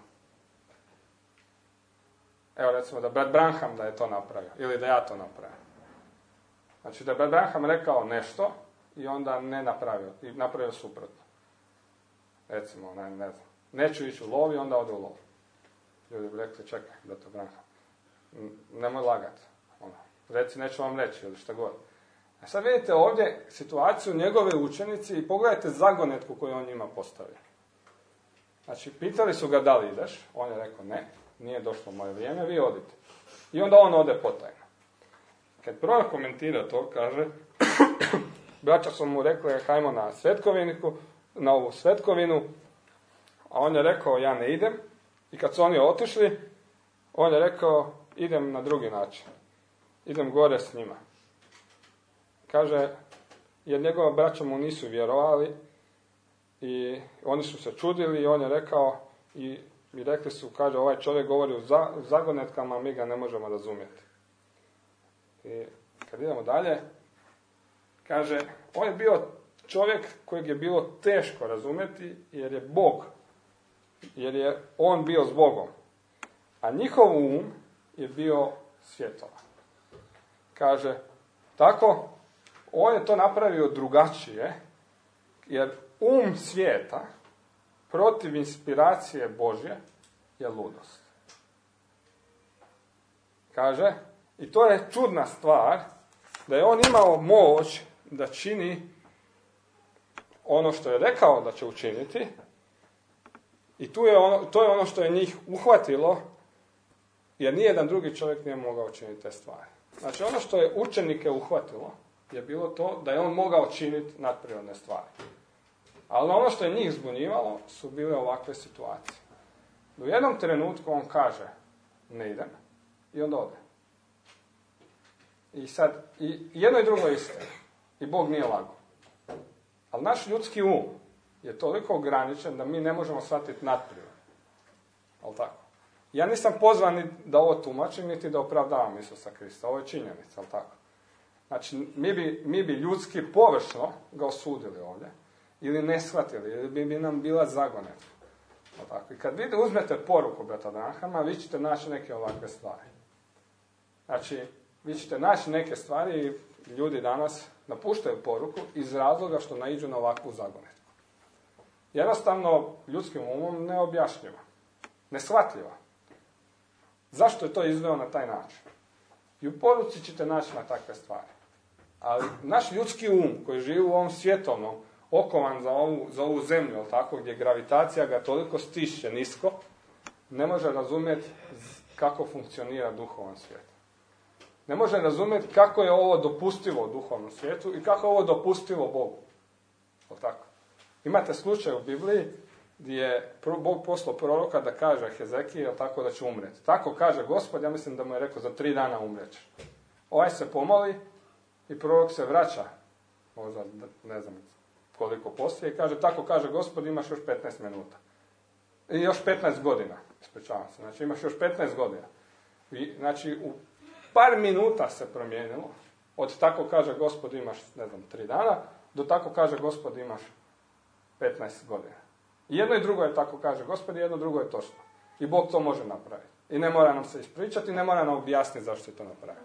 Evo recimo da brat Branham da je to napravio. Ili da ja to napravim. Znači da je brat Branham rekao nešto i onda ne napravio. I napravio suprotno. Recimo, ne, ne znam. Neću ići u lov i onda ode u lov. Ljudi bi rekli, čekaj, da to Branham. Nemoj lagati. Ono, reci, neću vam reći ili šta god. A sad vidite ovdje situaciju njegove učenici i pogledajte zagonetku koju on njima postavio. Znači, pitali su ga da li ideš, on je rekao ne, nije došlo moje vrijeme, vi odite. I onda on ode potajno. Kad prvo komentira to, kaže, braća su mu rekli, hajmo na svetkoviniku, na ovu svetkovinu, a on je rekao, ja ne idem. I kad su oni otišli, on je rekao, idem na drugi način. Idem gore s njima. Kaže, jer njegova braća mu nisu vjerovali i oni su se čudili i on je rekao i, i rekli su, kaže, ovaj čovjek govori u za, zagonetkama, mi ga ne možemo razumjeti. I kad idemo dalje, kaže, on je bio čovjek kojeg je bilo teško razumjeti jer je Bog, jer je on bio s Bogom. A njihov um je bio svjetovan. Kaže, tako, on je to napravio drugačije, jer um svijeta protiv inspiracije Božje je ludost. Kaže, i to je čudna stvar, da je on imao moć da čini ono što je rekao da će učiniti, i tu je ono, to je ono što je njih uhvatilo, jer nijedan drugi čovjek nije mogao činiti te stvari. Znači, ono što je učenike uhvatilo je bilo to da je on mogao činiti nadprirodne stvari. Ali ono što je njih zbunjivalo su bile ovakve situacije. U jednom trenutku on kaže, ne idem, i onda ode. I sad, i jedno i drugo je isto. I Bog nije lagao. Ali naš ljudski um je toliko ograničen da mi ne možemo shvatiti nadprirodno. Ali tako? Ja nisam pozvan ni da ovo tumačim, niti da opravdavam Isusa Krista. Ovo je činjenica, ali tako? Znači, mi bi, mi bi ljudski površno ga osudili ovdje, ili ne shvatili, ili bi, bi nam bila zagonetka. Tako. I kad vi uzmete poruku brata Branhama, vi ćete naći neke ovakve stvari. Znači, vi ćete naći neke stvari i ljudi danas napuštaju poruku iz razloga što naiđu na ovakvu zagonetku. Jednostavno, ljudskim umom neobjašnjiva, neshvatljiva. Zašto je to izveo na taj način? I u poruci ćete naći na takve stvari. Ali naš ljudski um koji živi u ovom svjetovnom, okovan za ovu, za ovu zemlju, tako, gdje gravitacija ga toliko stišće nisko, ne može razumjeti kako funkcionira duhovan svijet. Ne može razumjeti kako je ovo dopustivo u duhovnom svijetu i kako je ovo dopustivo Bogu. Tako. Imate slučaj u Bibliji gdje je Bog poslao proroka da kaže Hezekiji, tako, da će umreti. Tako kaže Gospod, ja mislim da mu je rekao za tri dana umrećeš. Ovaj se pomoli i prorok se vraća, možda ne znam koliko poslije, i kaže, tako kaže Gospod, imaš još petnaest minuta. I još petnaest godina, ispričavam se, znači imaš još petnaest godina. I, znači, u par minuta se promijenilo, od tako kaže Gospod imaš, ne znam, tri dana, do tako kaže Gospod imaš petnaest godina. I jedno i drugo je tako kaže Gospod, i jedno drugo je točno. I Bog to može napraviti. I ne mora nam se ispričati, ne mora nam objasniti zašto je to napraviti.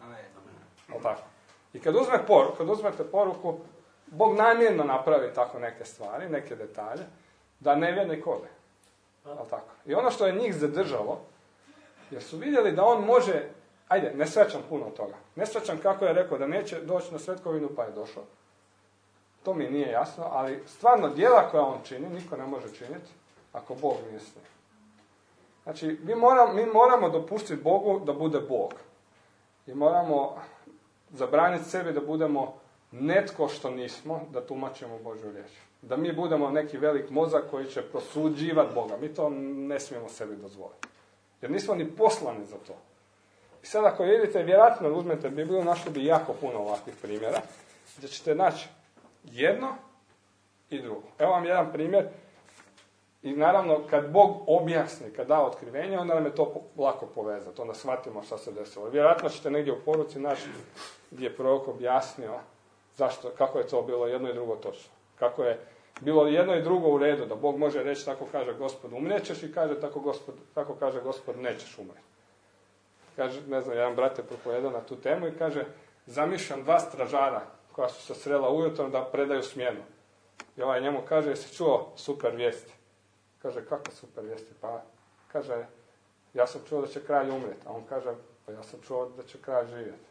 O tako. I kad, uzme poruku, kad uzmete poruku, Bog namjerno napravi tako neke stvari, neke detalje, da nevjernik ode. O tako. I ono što je njih zadržalo, jer su vidjeli da on može, ajde, ne srećam puno toga. Ne srećam kako je rekao da neće doći na svetkovinu, pa je došao. To mi nije jasno, ali stvarno djela koja on čini, niko ne može činiti ako Bog nije s njim. Znači, mi moramo, mi moramo dopustiti Bogu da bude Bog. I moramo zabraniti sebi da budemo netko što nismo, da tumačimo Božju riječ. Da mi budemo neki velik mozak koji će prosuđivati Boga. Mi to ne smijemo sebi dozvoliti. Jer nismo ni poslani za to. I sad ako vidite, vjerojatno uzmete Bibliju, našli bi jako puno ovakvih primjera, gdje ćete naći jedno i drugo. Evo vam jedan primjer. I naravno, kad Bog objasni, kad da otkrivenje, onda nam je to lako povezati. Onda shvatimo šta se desilo. Vjerojatno ćete negdje u poruci naći gdje je prorok objasnio zašto, kako je to bilo jedno i drugo točno. Kako je bilo jedno i drugo u redu, da Bog može reći tako kaže Gospod umrećeš i kaže tako, gospod, tako kaže Gospod nećeš umreti. Kaže, ne znam, jedan brat je propovedao na tu temu i kaže, zamišljam dva stražara koja su se srela ujutro da predaju smjenu. I ovaj njemu kaže, jesi čuo super vijesti? Kaže, kakve super vijesti? Pa kaže, ja sam čuo da će kralj umrijeti. A on kaže, pa ja sam čuo da će kralj živjeti.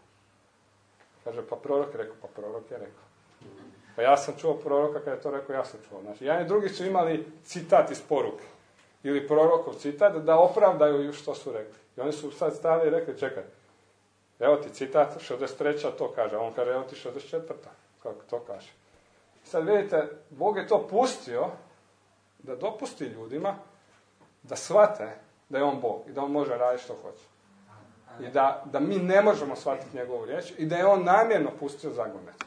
Kaže, pa prorok je rekao, pa prorok je rekao. Pa ja sam čuo proroka kada je to rekao, ja sam čuo. Znači, jedan i drugi su imali citat iz poruke. Ili prorokov citat da opravdaju što su rekli. I oni su sad stali i rekli, čekaj, evo ti citat, šezdeset treća to kaže. A on kaže, evo ti šezdeset četvrta kako to kaže. Sad vidite, Bog je to pustio da dopusti ljudima da shvate da je on Bog i da on može raditi što hoće. I da, da mi ne možemo shvatiti njegovu riječ i da je on namjerno pustio zagonetke.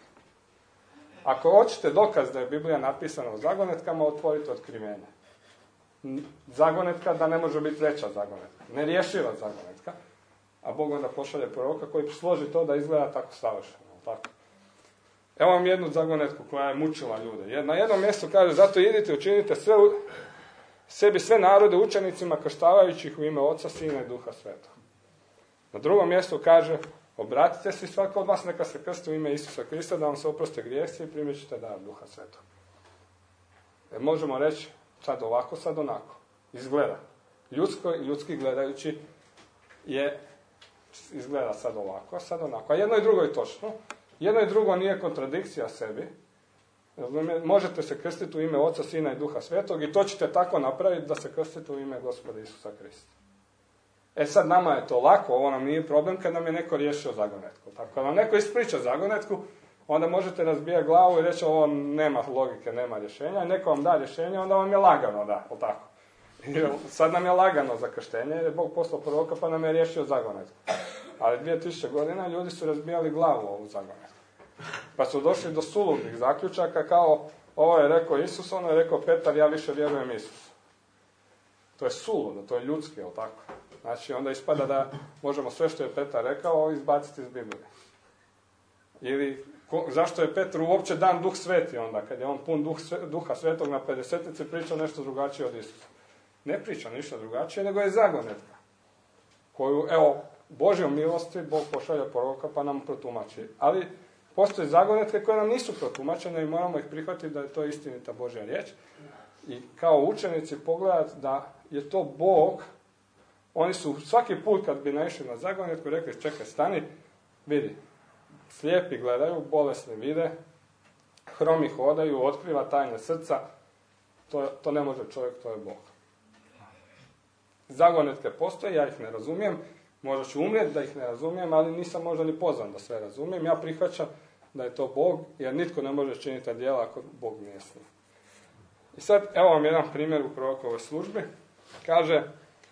Ako hoćete dokaz da je Biblija napisana o zagonetkama, otvorite otkrivenje. Zagonetka da ne može biti veća zagonetka. Nerješiva zagonetka. a Bog onda pošalje proroka koji složi to da izgleda tako savršeno. Tako. Evo vam jednu zagonetku koja je mučila ljude. Na jednom mjestu kaže, zato idite, učinite sve, sebi sve narode učenicima, krštavajući ih u ime Oca, Sina i Duha Svetog. Na drugom mjestu kaže, obratite se i svako od vas neka se krsti u ime Isusa Krista, da vam se oproste grijesi i primit ćete dar Duha Svetog. E, možemo reći, sad ovako, sad onako. Izgleda. Ljudsko, ljudski gledajući je, izgleda sad ovako, sad onako. A jedno i drugo je točno. Jedno i drugo nije kontradikcija sebi. Možete se krstiti u ime Oca, Sina i Duha Svetog i to ćete tako napraviti da se krstite u ime Gospoda Isusa Krista. E sad nama je to lako, ovo nam nije problem kad nam je neko riješio zagonetku. Tako kad nam neko ispriča zagonetku, onda možete razbijati glavu i reći ovo nema logike, nema rješenja. I neko vam da rješenje, onda vam je lagano da, o tako. I sad nam je lagano za krštenje jer je Bog poslao proroka pa nam je riješio zagonetku. Ali dvije tisuće godina ljudi su razbijali glavu ovu zagonetku. Pa su došli do suludnih zaključaka kao ovo je rekao Isus, ono je rekao Petar, ja više vjerujem Isusu. To je suludo, to je ljudski, jel tako? Znači onda ispada da možemo sve što je Petar rekao izbaciti iz Biblije. Ili ko, zašto je Petru uopće dan Duh Sveti onda, kad je on pun duh, Duha Svetog na pedesetici pričao nešto drugačije od Isusa. Ne priča ništa drugačije, nego je zagonetka. Koju, evo, Božjom milosti Bog pošalja proroka pa nam protumači. Ali postoje zagonetke koje nam nisu protumačene i moramo ih prihvatiti da je to istinita Božja riječ. I kao učenici pogledati da je to Bog. Oni su svaki put kad bi naišli na zagonetku rekli čekaj stani, vidi, slijepi gledaju, bolesni vide, hromi hodaju, otkriva tajne srca, to, to ne može čovjek, to je Bog. Zagonetke postoje, ja ih ne razumijem, možda ću umrijeti da ih ne razumijem, ali nisam možda ni pozvan da sve razumijem, ja prihvaćam da je to Bog, jer nitko ne može činiti djela ako Bog nije s njim. I sad, evo vam jedan primjer u prorokovoj službi, kaže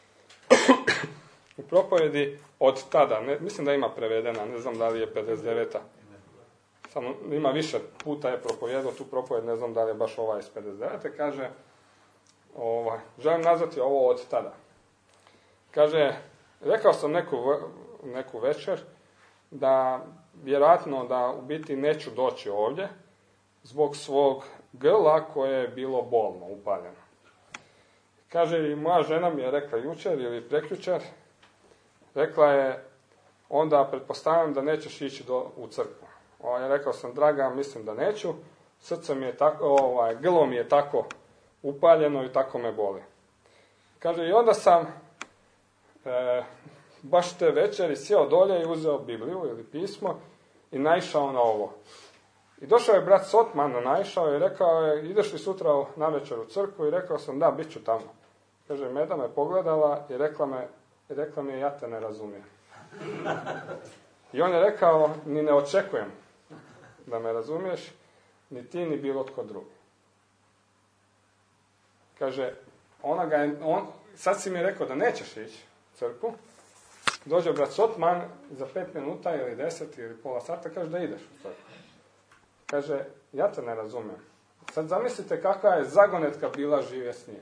u propovjedi od tada, ne, mislim da ima prevedena, ne znam da li je pedeset deveta. Samo ima više puta je propovjedao tu propovjed, ne znam da li je baš ova iz pedeset devete. Kaže, ovaj, želim nazvati ovo od tada. Kaže, rekao sam neku, neku večer da vjerojatno da u biti neću doći ovdje zbog svog grla koje je bilo bolno, upaljeno. Kaže, i moja žena mi je rekla jučer ili prekjučer, rekla je, onda pretpostavljam da nećeš ići do, u crkvu. Ovaj, rekao sam, draga, mislim da neću, srce mi je tako, ovaj, grlo mi je tako upaljeno i tako me boli. Kaže, i onda sam e, baš te večeri sjeo dolje i uzeo Bibliju ili pismo i naišao na ovo. I došao je brat Sotman, naišao je i rekao je, ideš li sutra na večer u crkvu? I rekao sam, da, bit ću tamo. Kaže, Meda me pogledala i rekla, me, i rekla mi, ja te ne razumijem. I on je rekao, ni ne očekujem da me razumiješ, ni ti, ni bilo tko drugi. Kaže, ona ga je, on, sad si mi rekao da nećeš ići u crkvu, dođe brat Sotman za pet minuta ili deset ili pola sata, kaže da ideš u crkvu. Kaže, ja te ne razumijem. Sad zamislite kakva je zagonetka bila živje s njim.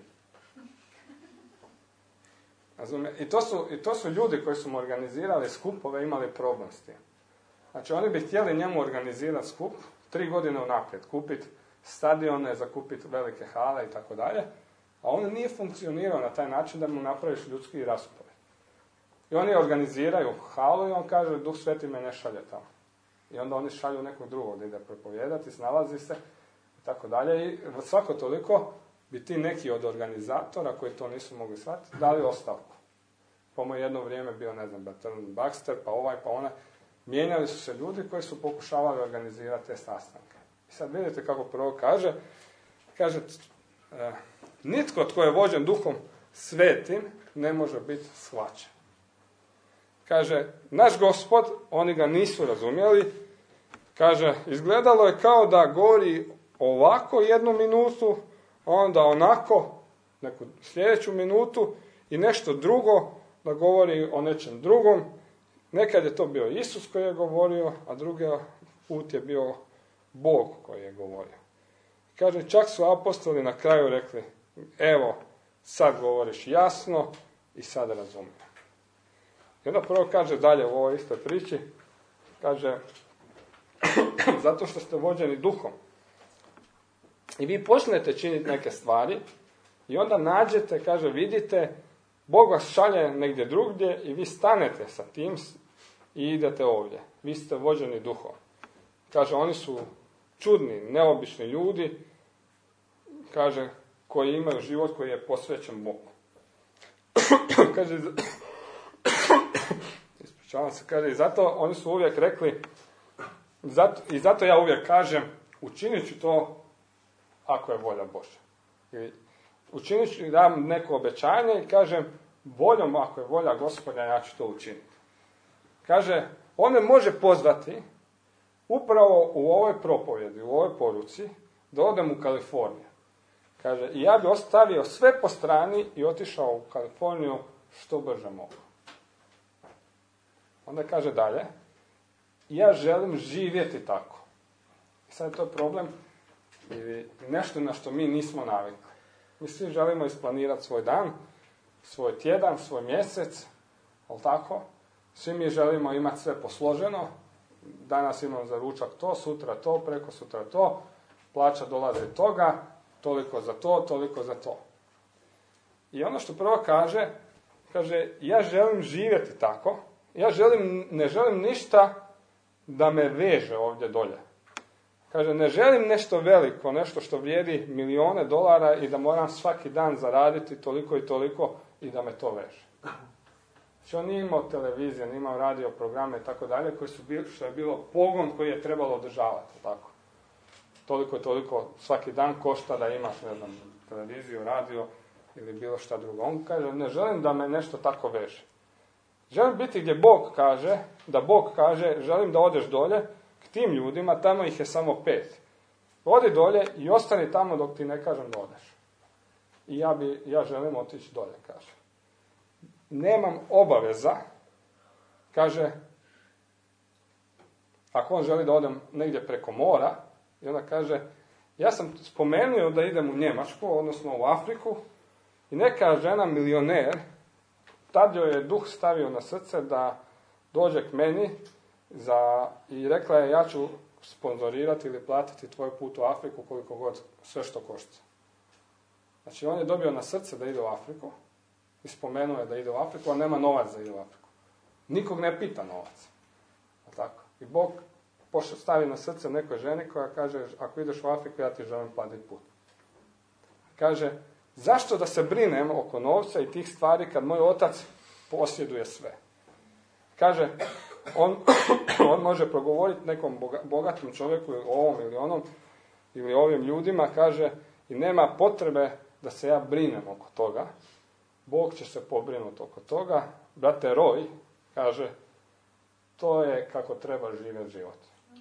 Razumije? I to su, i to su ljudi koji su mu organizirali skupove, imali problem s tim. Znači, oni bi htjeli njemu organizirati skup, tri godine unaprijed, kupiti stadione, zakupiti velike hale i tako dalje, a on nije funkcionirao na taj način da mu napraviš ljudski raspored. I oni organiziraju halu i on kaže, Duh Sveti me ne šalje tamo. I onda oni šalju nekog drugog da ide propovijedati, snalazi se i tako dalje. I svako toliko bi ti neki od organizatora koji to nisu mogli shvatiti dali ostavku. Pa mu je jedno vrijeme bio, ne znam, Bertrand Baxter, pa ovaj, pa onaj. Mijenjali su se ljudi koji su pokušavali organizirati te sastanke. I sad vidite kako prvo kaže, kaže, e, nitko tko je vođen Duhom Svetim ne može biti shvaćen. Kaže, naš Gospod, oni ga nisu razumjeli, kaže, izgledalo je kao da govori ovako jednu minutu, onda onako, neku sljedeću minutu i nešto drugo, da govori o nečem drugom. Nekad je to bio Isus koji je govorio, a drugi put je bio Bog koji je govorio. Kaže, čak su apostoli na kraju rekli, evo, sad govoriš jasno i sad razumijem. I onda prvo kaže dalje u ovoj istoj priči, kaže, zato što ste vođeni duhom. I vi počnete činiti neke stvari i onda nađete, kaže, vidite, Bog vas šalje negdje drugdje i vi stanete sa tim i idete ovdje. Vi ste vođeni duhom. Kaže, oni su čudni, neobični ljudi, kaže, koji imaju život koji je posvećen Bogu. Kaže, ispričavam se, kaže, i zato oni su uvijek rekli, zato, i zato ja uvijek kažem, učinit ću to ako je volja Božja. I učinit ću, dam neko obećanje i kažem, voljom ako je volja Gospodja, ja ću to učiniti. Kaže, on me može pozvati upravo u ovoj propovjedi, u ovoj poruci, da odem u Kaliforniju. Kaže, i ja bi ostavio sve po strani i otišao u Kaliforniju što brže mogu. Onda kaže dalje, ja želim živjeti tako. I sad je to problem i nešto na što mi nismo navikli. Mi svi želimo isplanirati svoj dan, svoj tjedan, svoj mjesec, ali tako? Svi mi želimo imati sve posloženo, danas imamo za ručak to, sutra to, preko sutra to, plaća dolazi od toga, toliko za to, toliko za to. I ono što prvo kaže, kaže, ja želim živjeti tako, ja želim, ne želim ništa da me veže ovdje dolje. Kaže, ne želim nešto veliko, nešto što vrijedi milijone dolara i da moram svaki dan zaraditi toliko i toliko i da me to veže. Znači, on nije imao televizije, nije imao radio programe i tako dalje, koji su bili, što je bilo pogon koji je trebalo održavati, tako. Toliko i toliko svaki dan košta da imaš, ne znam, televiziju, radio ili bilo šta drugo. On kaže, ne želim da me nešto tako veže. Želim biti gdje Bog kaže, da Bog kaže, želim da odeš dolje k tim ljudima, tamo ih je samo pet. Odi dolje i ostani tamo dok ti ne kažem da odeš. I ja, bi, ja želim otići dolje, kaže. Nemam obaveza, kaže, ako on želi da odem negdje preko mora, i onda kaže, ja sam spomenuo da idem u Njemačku, odnosno u Afriku, i neka žena milioner, tad joj je duh stavio na srce da dođe k meni za, i rekla je, ja ću sponzorirati ili platiti tvoj put u Afriku koliko god, sve što košta. Znači, on je dobio na srce da ide u Afriku i spomenuo je da ide u Afriku, a nema novac za ide u Afriku. Nikog ne pita novac. Tako. I Bog stavi na srce nekoj ženi koja kaže, ako ideš u Afriku, ja ti želim platiti put. Kaže, zašto da se brinem oko novca i tih stvari kad moj otac posjeduje sve? Kaže, on, on može progovoriti nekom bogatom čovjeku o ovom ili onom, ili ovim ljudima, kaže, i nema potrebe da se ja brinem oko toga. Bog će se pobrinuti oko toga. Brate Roy, kaže, to je kako treba živjeti život.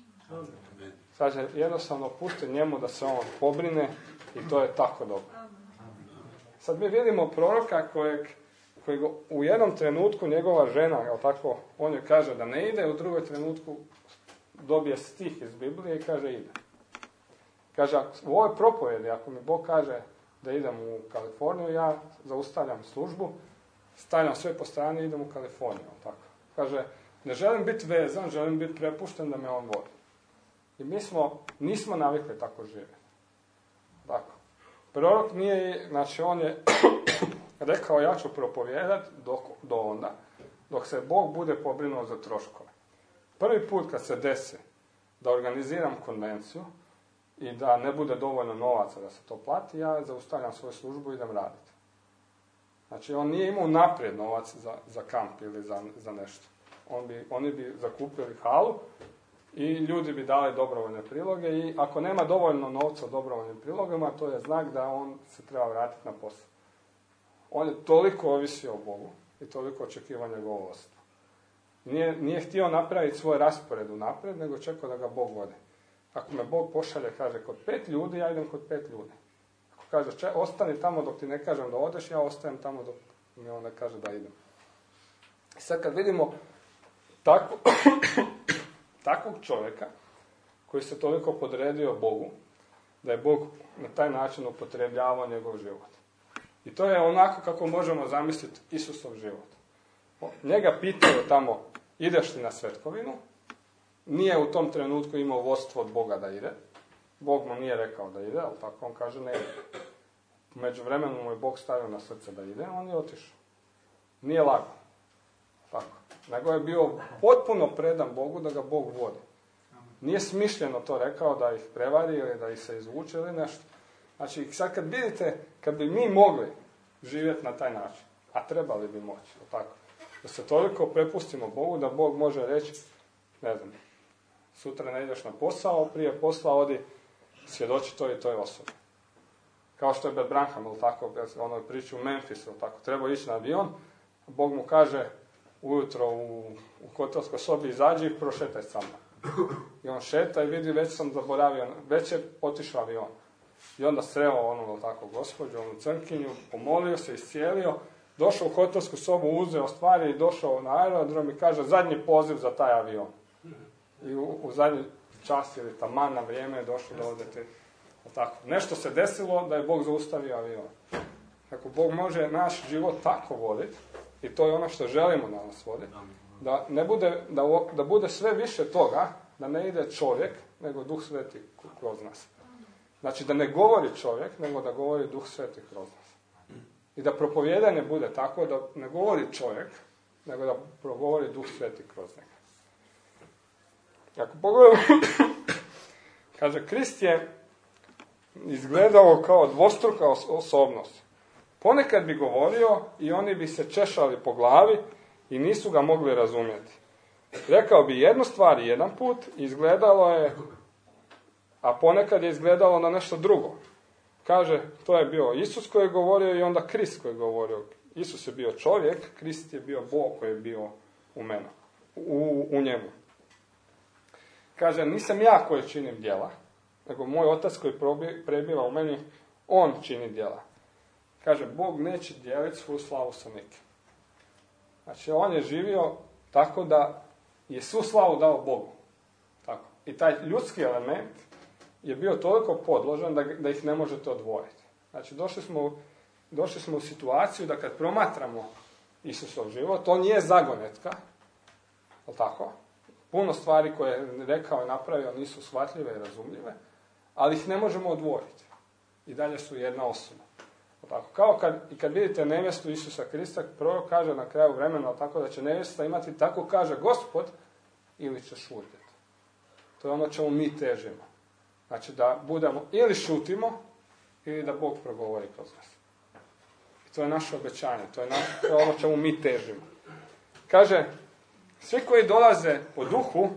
Kaže, jednostavno pusti njemu da se on pobrine i to je tako dobro. Sad mi vidimo proroka kojeg, kojeg u jednom trenutku njegova žena, jel tako, on joj kaže da ne ide, u drugoj trenutku dobije stih iz Biblije i kaže ide. Kaže, u ovoj propovjedi, ako mi Bog kaže da idem u Kaliforniju, ja zaustavljam službu, stavljam sve po strani i idem u Kaliforniju. Tako. Kaže, ne želim biti vezan, želim biti prepušten da me on vodi. I mi smo, nismo navikli tako živjeti. Tako. Prorok nije, znači on je rekao, ja ću propovijedati do, do onda, dok se Bog bude pobrinuo za troškove. Prvi put kad se desi da organiziram konvenciju i da ne bude dovoljno novaca da se to plati, ja zaustavljam svoju službu i idem raditi. Znači, on nije imao naprijed novac za, za kamp ili za, za nešto. On bi, oni bi zakupili halu i ljudi bi dali dobrovoljne priloge i ako nema dovoljno novca u dobrovoljnim prilogama, to je znak da on se treba vratiti na posao. On je toliko ovisio o Bogu i toliko očekivanja njegovog vodstva. Nije, nije htio napraviti svoj raspored unaprijed, nego čekao da ga Bog vodi. Ako me Bog pošalje, kaže, kod pet ljudi, ja idem kod pet ljudi. Ako kaže, če, ostani tamo dok ti ne kažem da odeš, ja ostajem tamo dok mi on ne kaže da idem. I sad kad vidimo tako, takvog čovjeka koji se toliko podredio Bogu, da je Bog na taj način upotrebljavao njegov život. I to je onako kako možemo zamisliti Isusov život. Njega pitaju tamo, ideš li na svetkovinu? Nije u tom trenutku imao vodstvo od Boga da ide. Bog mu nije rekao da ide, ali tako on kaže ne ide. U međuvremenu mu je Bog stavio na srce da ide, on je otišao. Nije lagao. Tako. Nego je bio potpuno predan Bogu da ga Bog vodi. Nije smišljeno to rekao da ih prevari ili da ih se izvuče ili nešto. Znači, sad kad vidite, kad bi mi mogli živjeti na taj način, a trebali bi moći, tako, da se toliko prepustimo Bogu, da Bog može reći, ne znam, sutra ne ideš na posao, prije posla odi svjedoči toj i toj osobi. Kao što je Bert Branham, ili tako, onoj priči u Memphisu, tako, treba ići na avion, Bog mu kaže ujutro u, u hotelskoj sobi izađi i prošetaj sa mnom. I on šeta i vidi, već sam zaboravio, već je otišao avion. I onda sreo onu, tako, gospođu, onu crnkinju, pomolio se, iscijelio, došao u hotelsku sobu, uzeo stvari i došao na aerodrom i kaže zadnji poziv za taj avion. I u, u zadnji čas ili taman na vrijeme je došlo da odete. Tako. Nešto se desilo da je Bog zaustavio avion. Ako Bog može naš život tako voditi, i to je ono što želimo da nas vodi, da, ne bude, da, da bude sve više toga, da ne ide čovjek, nego Duh Sveti kroz nas. Znači da ne govori čovjek, nego da govori Duh Sveti kroz nas. I da propovijedanje bude tako da ne govori čovjek, nego da progovori Duh Sveti kroz njega. Ako pogledamo, kaže, Krist je izgledao kao dvostruka osobnost. Ponekad bi govorio i oni bi se češali po glavi i nisu ga mogli razumjeti. Rekao bi jednu stvar jedan put, izgledalo je, a ponekad je izgledalo na nešto drugo. Kaže, to je bio Isus koji je govorio i onda Krist koji je govorio. Isus je bio čovjek, Krist je bio Bog koji je bio u menu, u, u njemu. Kaže, nisam ja koji činim djela, nego moj otac koji prebiva u meni, on čini djela. Kaže, Bog neće dijeliti svu slavu sa nikim. Znači, on je živio tako da je svu slavu dao Bogu. Tako. I taj ljudski element je bio toliko podložen da, da ih ne možete odvojiti. Znači, došli smo, došli smo u situaciju da kad promatramo Isusov život, on je zagonetka, je li tako? Puno stvari koje je rekao i napravio nisu shvatljive i razumljive, ali ih ne možemo odvojiti. I dalje su jedna osoba. Tako, kao kad, i kad vidite nevjestu Isusa Krista, prorok kaže na kraju vremena tako da će nevjesta imati, tako kaže Gospod, ili će šutiti. To je ono čemu mi težimo. Znači da budemo, ili šutimo, ili da Bog progovori kroz nas. I to je naše obećanje, to je, naš, to je ono čemu mi težimo. Kaže, svi koji dolaze po duhu,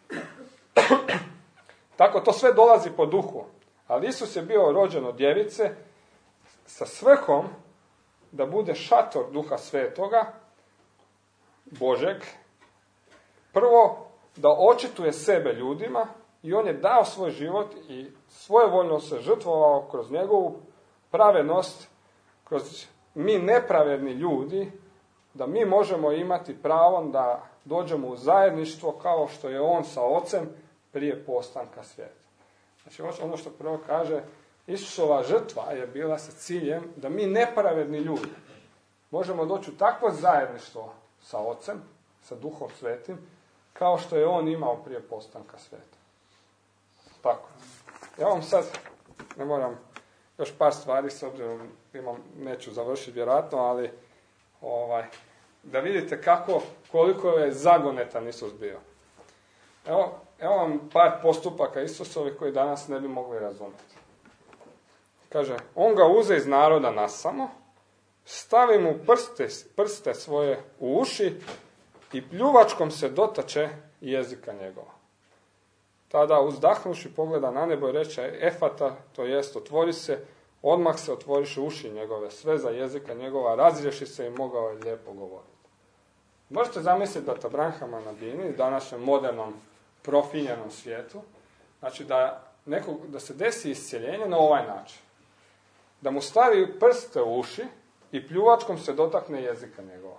tako to sve dolazi po duhu, ali Isus je bio rođen od djevice, sa svrhom da bude šator Duha Svetoga, Božeg, prvo da očituje sebe ljudima i on je dao svoj život i svojevoljno se žrtvovao kroz njegovu pravednost, kroz mi nepravedni ljudi, da mi možemo imati pravo da dođemo u zajedništvo kao što je on sa Ocem prije postanka svijeta. Znači ono što prvo kaže, Isusova žrtva je bila sa ciljem da mi nepravedni ljudi možemo doći u takvo zajedništvo sa Ocem, sa Duhom Svetim, kao što je on imao prije postanka svijeta. Tako. Ja vam sad, ne moram, još par stvari, s obzirom imam, neću završiti vjerojatno, ali ovaj, da vidite kako, koliko je zagonetan Isus bio. Evo, evo vam par postupaka Isusovi koji danas ne bi mogli razumjeti. Kaže, on ga uze iz naroda nasamo, stavi mu prste, prste svoje u uši i pljuvačkom se dotače jezika njegova. Tada uzdahnuši pogleda na nebo i reče, efata, to jest otvori se, odmah se otvoriše uši njegove, sve za jezika njegova, razriješi se i mogao je lijepo govoriti. Možete zamisliti da Branhama na Bini, današnjem modernom profinjenom svijetu, znači da, nekog, da se desi iscjeljenje na ovaj način. Da mu stavi prste u uši i pljuvačkom se dotakne jezika njegova.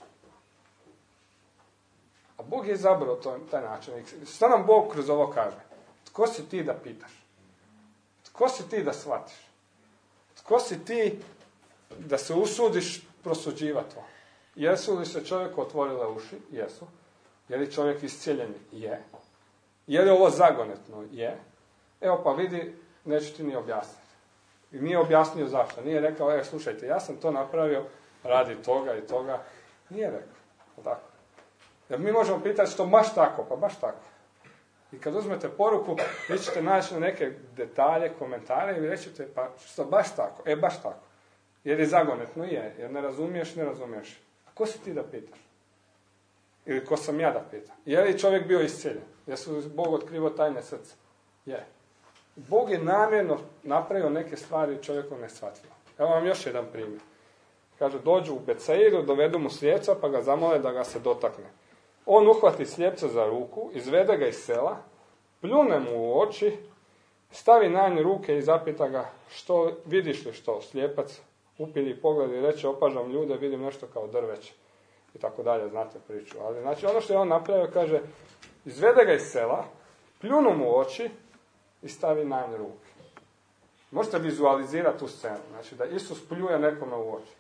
A Bog je izabrao to, taj način. Što nam Bog kroz ovo kaže? Tko si ti da pitaš? Tko si ti da shvatiš? Tko si ti da se usudiš prosuđivati to? Jesu li se čovjeku otvorile uši? Jesu. Je li čovjek iscijeljen? Je. Je li ovo zagonetno? Je. Evo pa vidi, neću ti ni objasniti. I nije objasnio zašto. Nije rekao, e, slušajte, ja sam to napravio radi toga i toga. Nije rekao. Tako. Jer mi možemo pitati što baš tako, pa baš tako. I kad uzmete poruku, vi ćete naći na neke detalje, komentare i rećete, pa što baš tako? E, baš tako. Jer je zagonetno, je. Jer ne razumiješ, ne razumiješ. A ko si ti da pitaš? Ili ko sam ja da pitam? Je li čovjek bio iscijeljen? Jesu li Bog otkrivo tajne srca? Je. Bog je namjerno napravio neke stvari čovjeku neshvatljivo. Evo vam još jedan primjer. Kaže, dođu u Beceiru, dovedu mu slijepca, pa ga zamole da ga se dotakne. On uhvati slijepca za ruku, izvede ga iz sela, pljune mu u oči, stavi na nju ruke i zapita ga, što vidiš li što? Slijepac upilji pogled i reče, opažam ljude, vidim nešto kao drveće. I tako dalje, znate priču. Ali, znači, ono što je on napravio, kaže, izvede ga iz sela, pljunu mu u oči i stavi na nju ruke. Možete vizualizirati tu scenu. Znači, da Isus pljuje nekome u oči.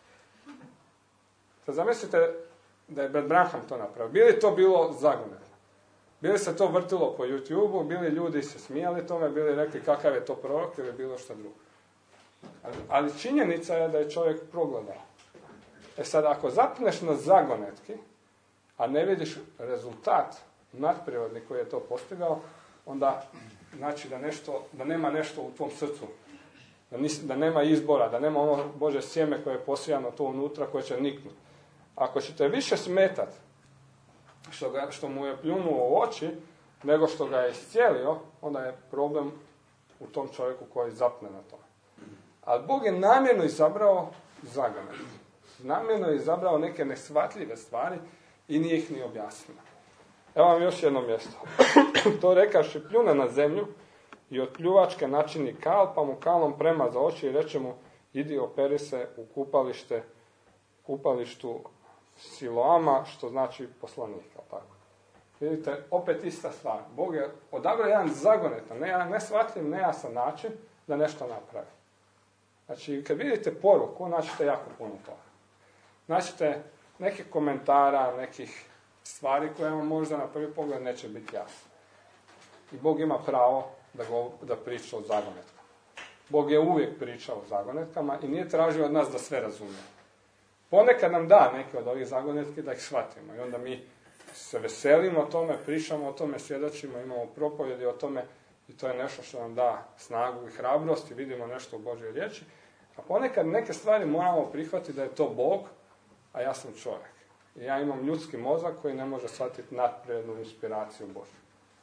Sad zamislite da je Brad Branham to napravio. Bili to bilo zagonetno? Bili se to vrtilo po YouTube-u, bili ljudi se smijali tome, bili rekli kakav je to prorok ili bilo što drugo. Ali, ali činjenica je da je čovjek progledao. E sad, ako zapneš na zagonetki, a ne vidiš rezultat nadprirodni koji je to postigao, onda znači da, nešto, da nema nešto u tvom srcu. Da, nis, da nema izbora, da nema ono Bože sjeme koje je posijano to unutra koje će niknuti. Ako ćete više smetati što, ga, što mu je pljunuo u oči, nego što ga je iscijelio, onda je problem u tom čovjeku koji zapne na to. Ali Bog je namjerno izabrao zagonetku. Namjerno je izabrao neke neshvatljive stvari i nije ih ni objasnio. Evo vam još jedno mjesto. To rekaši pljune na zemlju i od pljuvačke načini kal, pa mu kalom premaza oči i reče mu, idi operi se u kupalište, kupalištu Siloama, što znači poslanika. Tako. Vidite, opet ista stvar. Bog je odabrao jedan zagonetan, ne, neshvatljiv, nejasan način da nešto napravi. Znači, kad vidite poruku, naćete jako puno toga. Naćete neke komentara, nekih stvari koje vam možda na prvi pogled neće biti jasne. I Bog ima pravo da, go, da priča o zagonetkama. Bog je uvijek pričao o zagonetkama i nije tražio od nas da sve razumijemo. Ponekad nam da neke od ovih zagonetki da ih shvatimo i onda mi se veselimo o tome, pričamo o tome, svjedočimo, imamo propovjedi o tome i to je nešto što nam da snagu i hrabrost i vidimo nešto u Božjoj riječi. A ponekad neke stvari moramo prihvatiti da je to Bog, a ja sam čovjek. I ja imam ljudski mozak koji ne može shvatiti nadprirodnu inspiraciju Božju.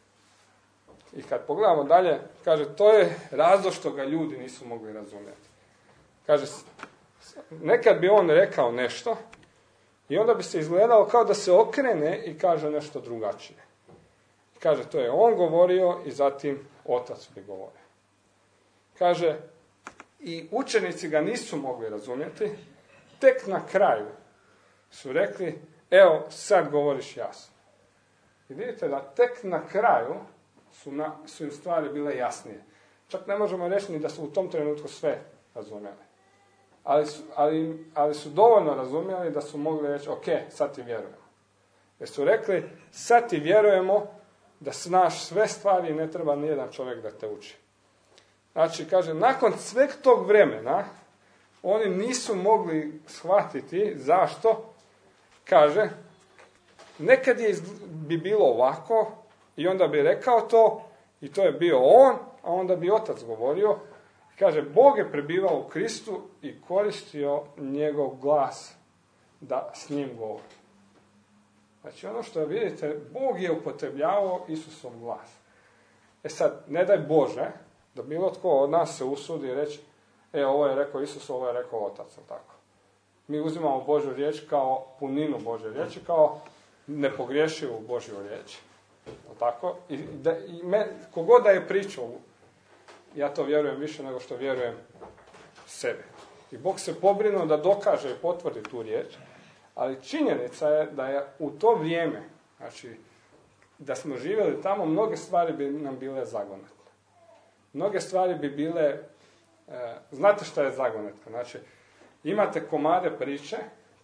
I kad pogledamo dalje, kaže, to je razlog što ga ljudi nisu mogli razumjeti. Kaže, nekad bi on rekao nešto i onda bi se izgledalo kao da se okrene i kaže nešto drugačije. Kaže, to je on govorio i zatim otac bi govorio. Kaže, i učenici ga nisu mogli razumjeti, tek na kraju su rekli, evo, sad govoriš jasno. I vidite da tek na kraju su, na, su im stvari bile jasnije. Čak ne možemo reći ni da su u tom trenutku sve razumjeli. Ali su, ali, ali su dovoljno razumjeli da su mogli reći, ok, sad ti vjerujemo. Jer su rekli, sad ti vjerujemo da znaš sve stvari i ne treba nijedan čovjek da te uči. Znači, kaže, nakon sveg tog vremena, oni nisu mogli shvatiti zašto, kaže, nekad je bi bilo ovako i onda bi rekao to i to je bio on, a onda bi otac govorio. Kaže, Bog je prebivao u Kristu i koristio njegov glas da s njim govori. Znači, ono što vidite, Bog je upotrebljavao Isusov glas. E sad, ne daj Bože da bilo tko od nas se usudi i reći, e, ovo je rekao Isus, ovo je rekao Otac, tako. Mi uzimamo Božju riječ kao puninu Božje riječi, kao nepogriješivu Božju riječ. Tako? I, da, i me, kogod da je pričao, ja to vjerujem više nego što vjerujem sebi. I Bog se pobrinuo da dokaže i potvrdi tu riječ, ali činjenica je da je u to vrijeme, znači, da smo živjeli tamo, mnoge stvari bi nam bile zagonetne. Mnoge stvari bi bile, e, znate šta je zagonetka? Znači, imate komade priče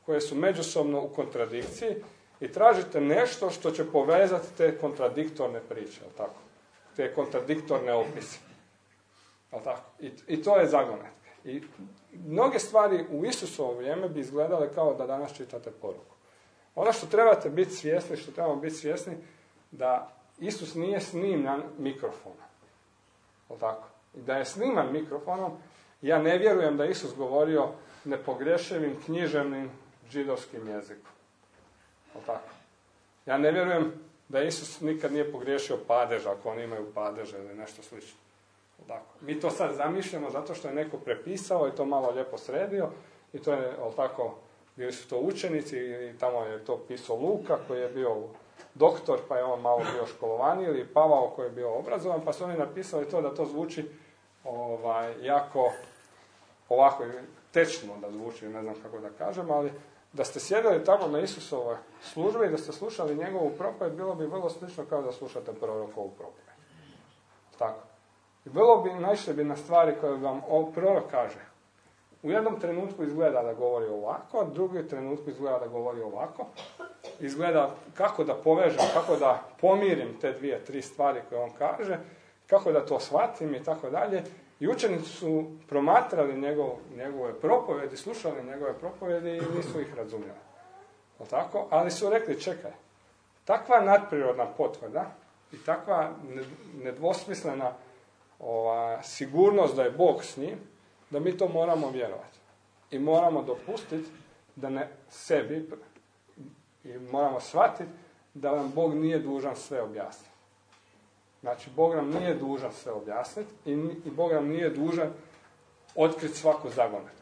koje su međusobno u kontradikciji i tražite nešto što će povezati te kontradiktorne priče, jel tako? Te kontradiktorne opise. Jel tako? I, i to je zagonetka. I mnoge stvari u Isusovo vrijeme bi izgledale kao da danas čitate poruku. Ono što trebate biti svjesni, što trebamo biti svjesni, da Isus nije snimljan mikrofonom. Jel tako? I da je sniman mikrofonom, ja ne vjerujem da je Isus govorio nepogrešivim književnim židovskim jezikom. Jel tako? Ja ne vjerujem da Isus nikad nije pogriješio padež, ako oni imaju padeže ili nešto slično. Jel tako? Mi to sad zamišljamo zato što je neko prepisao i to malo lijepo sredio i to je, jel tako, bili su to učenici i tamo je to pisao Luka koji je bio doktor, pa je on malo bio školovaniji, ili Pavao koji je bio obrazovan, pa su oni napisali to da to zvuči ovaj, jako ovako tečno da zvuči, ne znam kako da kažem, ali da ste sjedili tamo na Isusovoj službi i da ste slušali njegovu propovijed, bilo bi vrlo slično kao da slušate prorokovu propovijed. Tako. I bilo bi, naišli bi na stvari koje vam prorok kaže. U jednom trenutku izgleda da govori ovako, a u drugom trenutku izgleda da govori ovako. Izgleda kako da povežem, kako da pomirim te dvije, tri stvari koje on kaže, kako da to shvatim i tako dalje. I učenici su promatrali njegov, njegove propovjedi, slušali njegove propovjedi i nisu ih razumjeli. O tako? Ali su rekli, čekaj, takva nadprirodna potvrda i takva nedvosmislena ova, sigurnost da je Bog s njim, da mi to moramo vjerovati. I moramo dopustiti da ne sebi, i moramo shvatiti da nam Bog nije dužan sve objasniti. Znači, Bog nam nije dužan sve objasniti i, i Bog nam nije dužan otkriti svaku zagonetku.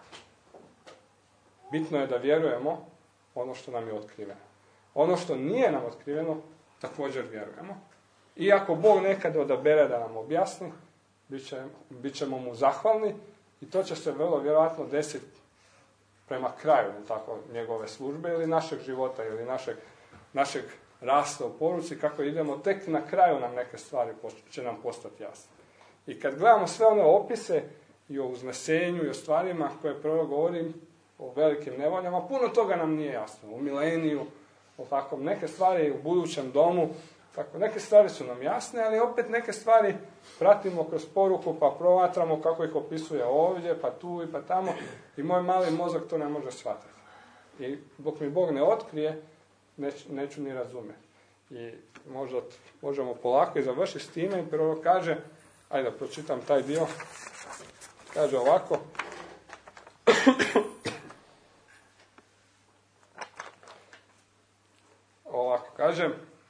Bitno je da vjerujemo ono što nam je otkriveno. Ono što nije nam otkriveno, također vjerujemo. Iako Bog nekad odabere da nam objasni, bit, će, bit ćemo mu zahvalni i to će se vrlo vjerojatno desiti prema kraju tako, njegove službe ili našeg života ili našeg, našeg rasta u poruci, kako idemo, tek na kraju nam neke stvari će nam postati jasne. I kad gledamo sve one opise i o uznesenju i o stvarima koje prvo govorim, o velikim nevoljama, puno toga nam nije jasno. U mileniju, o tako, neke stvari u budućem domu, tako, neke stvari su nam jasne, ali opet neke stvari pratimo kroz poruku, pa promatramo kako ih opisuje ovdje, pa tu i pa tamo, i moj mali mozak to ne može shvatiti. I dok mi Bog ne otkrije, Neć, neću ni razumjeti. I možda možemo polako i završiti s time i prvo kaže, ajde da pročitam taj dio, kaže ovako, ovako kaže,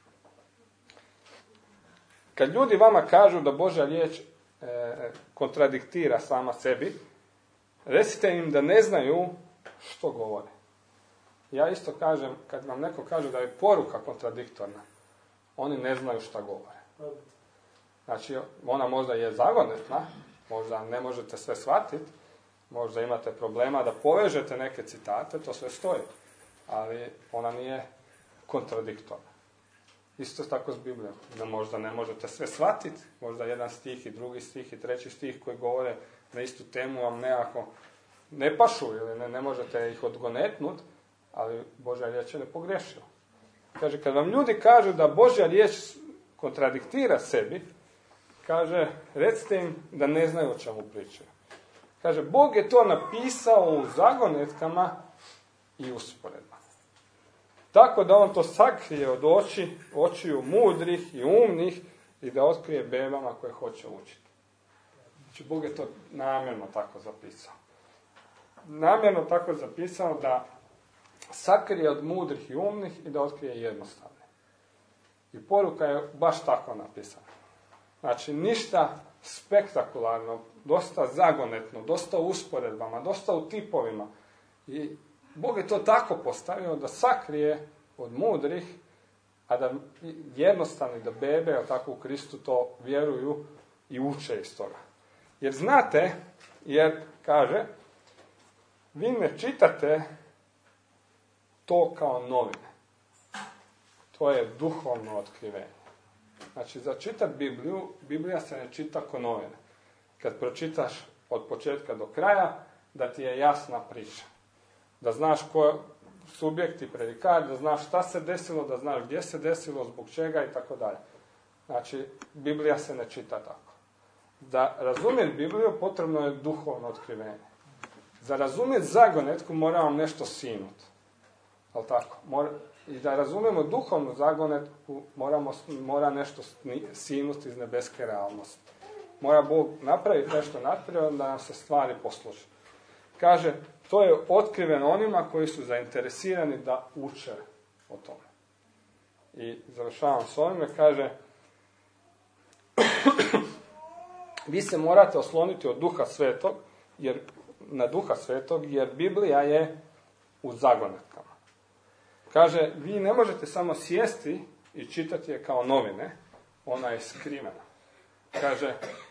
kad ljudi vama kažu da Božja riječ e, kontradiktira sama sebi, recite im da ne znaju što govore. Ja isto kažem, kad vam neko kaže da je poruka kontradiktorna, oni ne znaju šta govore. Znači, ona možda je zagonetna, možda ne možete sve shvatiti, možda imate problema da povežete neke citate, to sve stoji, ali ona nije kontradiktorna. Isto tako s Biblijom, da možda ne možete sve shvatiti, možda jedan stih i drugi stih i treći stih koji govore na istu temu vam nekako ne pašu ili ne, ne možete ih odgonetnuti, ali Božja riječ je nepogrešiva. Kaže, kad vam ljudi kažu da Božja riječ kontradiktira sebi, kaže, recite im da ne znaju o čemu pričaju. Kaže, Bog je to napisao u zagonetkama i usporedbama. Tako da on to sakrije od oči, očiju mudrih i umnih i da otkrije bebama koje hoće učiti. Znači, Bog je to namjerno tako zapisao. Namjerno tako zapisao da sakrije od mudrih i umnih i da otkrije jednostavne. I poruka je baš tako napisana. Znači, ništa spektakularno, dosta zagonetno, dosta u usporedbama, dosta u tipovima. I Bog je to tako postavio da sakrije od mudrih, a da jednostavni, da bebe, ali tako u Kristu to vjeruju i uče iz toga. Jer znate, jer kaže, vi ne čitate to kao novine. To je duhovno otkrivenje. Znači, za čitat Bibliju, Biblija se ne čita kao novine. Kad pročitaš od početka do kraja, da ti je jasna priča. Da znaš ko, subjekt i predikat, da znaš šta se desilo, da znaš gdje se desilo, zbog čega i tako dalje. Znači, Biblija se ne čita tako. Da razumjeti Bibliju potrebno je duhovno otkrivenje. Za razumjeti zagonetku mora vam nešto sinuti. Ali tako? Mora, I da razumijemo duhovnu zagonetku moramo, mora nešto sinuti iz nebeske realnosti. Mora Bog napraviti nešto nadprirodno da nam se stvari posluže. Kaže, to je otkriveno onima koji su zainteresirani da uče o tome. I završavam s ovime, kaže, vi se morate osloniti od Duha Svetog, jer, na Duha Svetog, jer Biblija je u zagonetkama. Kaže, vi ne možete samo sjesti i čitati je kao novine, ona je skrivena. Kaže,